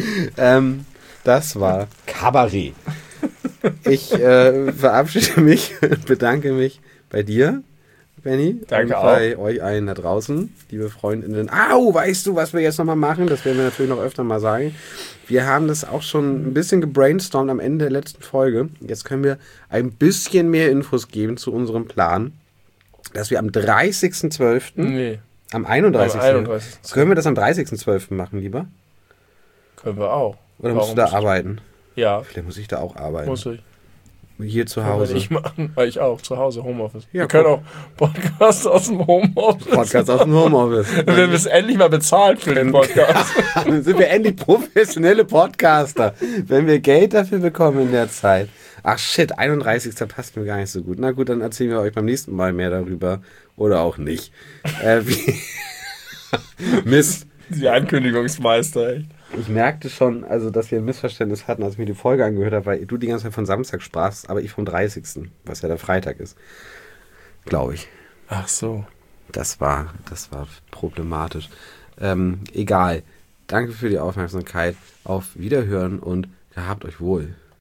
Das war Kabarett. Ich verabschiede mich und bedanke mich bei dir, Benny. Danke und bei euch allen da draußen, liebe Freundinnen. Au, weißt du, was wir jetzt nochmal machen? Das werden wir natürlich noch öfter mal sagen. Wir haben das auch schon ein bisschen gebrainstormt am Ende der letzten Folge. Jetzt können wir ein bisschen mehr Infos geben zu unserem Plan, dass wir am 30.12. Nee, Am 31. am 31. Können wir das am 30.12. machen, lieber? Können wir auch. Oder musst du da arbeiten? Ja, Vielleicht muss ich da auch arbeiten. muss ich. hier zu Kann man Hause. nicht machen, weil ich auch, zu Hause, Homeoffice. Ja, Wir können auch Podcast aus dem Homeoffice. Podcast aus dem Homeoffice. Dann werden wir endlich mal bezahlt für den Podcast. Dann sind wir endlich professionelle Podcaster, wenn wir Geld dafür bekommen in der Zeit. Ach shit, 31. passt mir gar nicht so gut. Na gut, dann erzählen wir euch beim nächsten Mal mehr darüber. Oder auch nicht. Mist. Die Ankündigungsmeister, echt. Ich merkte schon, also, dass wir ein Missverständnis hatten, als ich mir die Folge angehört habe, weil du die ganze Zeit von Samstag sprachst, aber ich vom 30., was ja der Freitag ist. Glaube ich. Ach so. Das war problematisch. Egal. Danke für die Aufmerksamkeit. Auf Wiederhören und gehabt euch wohl.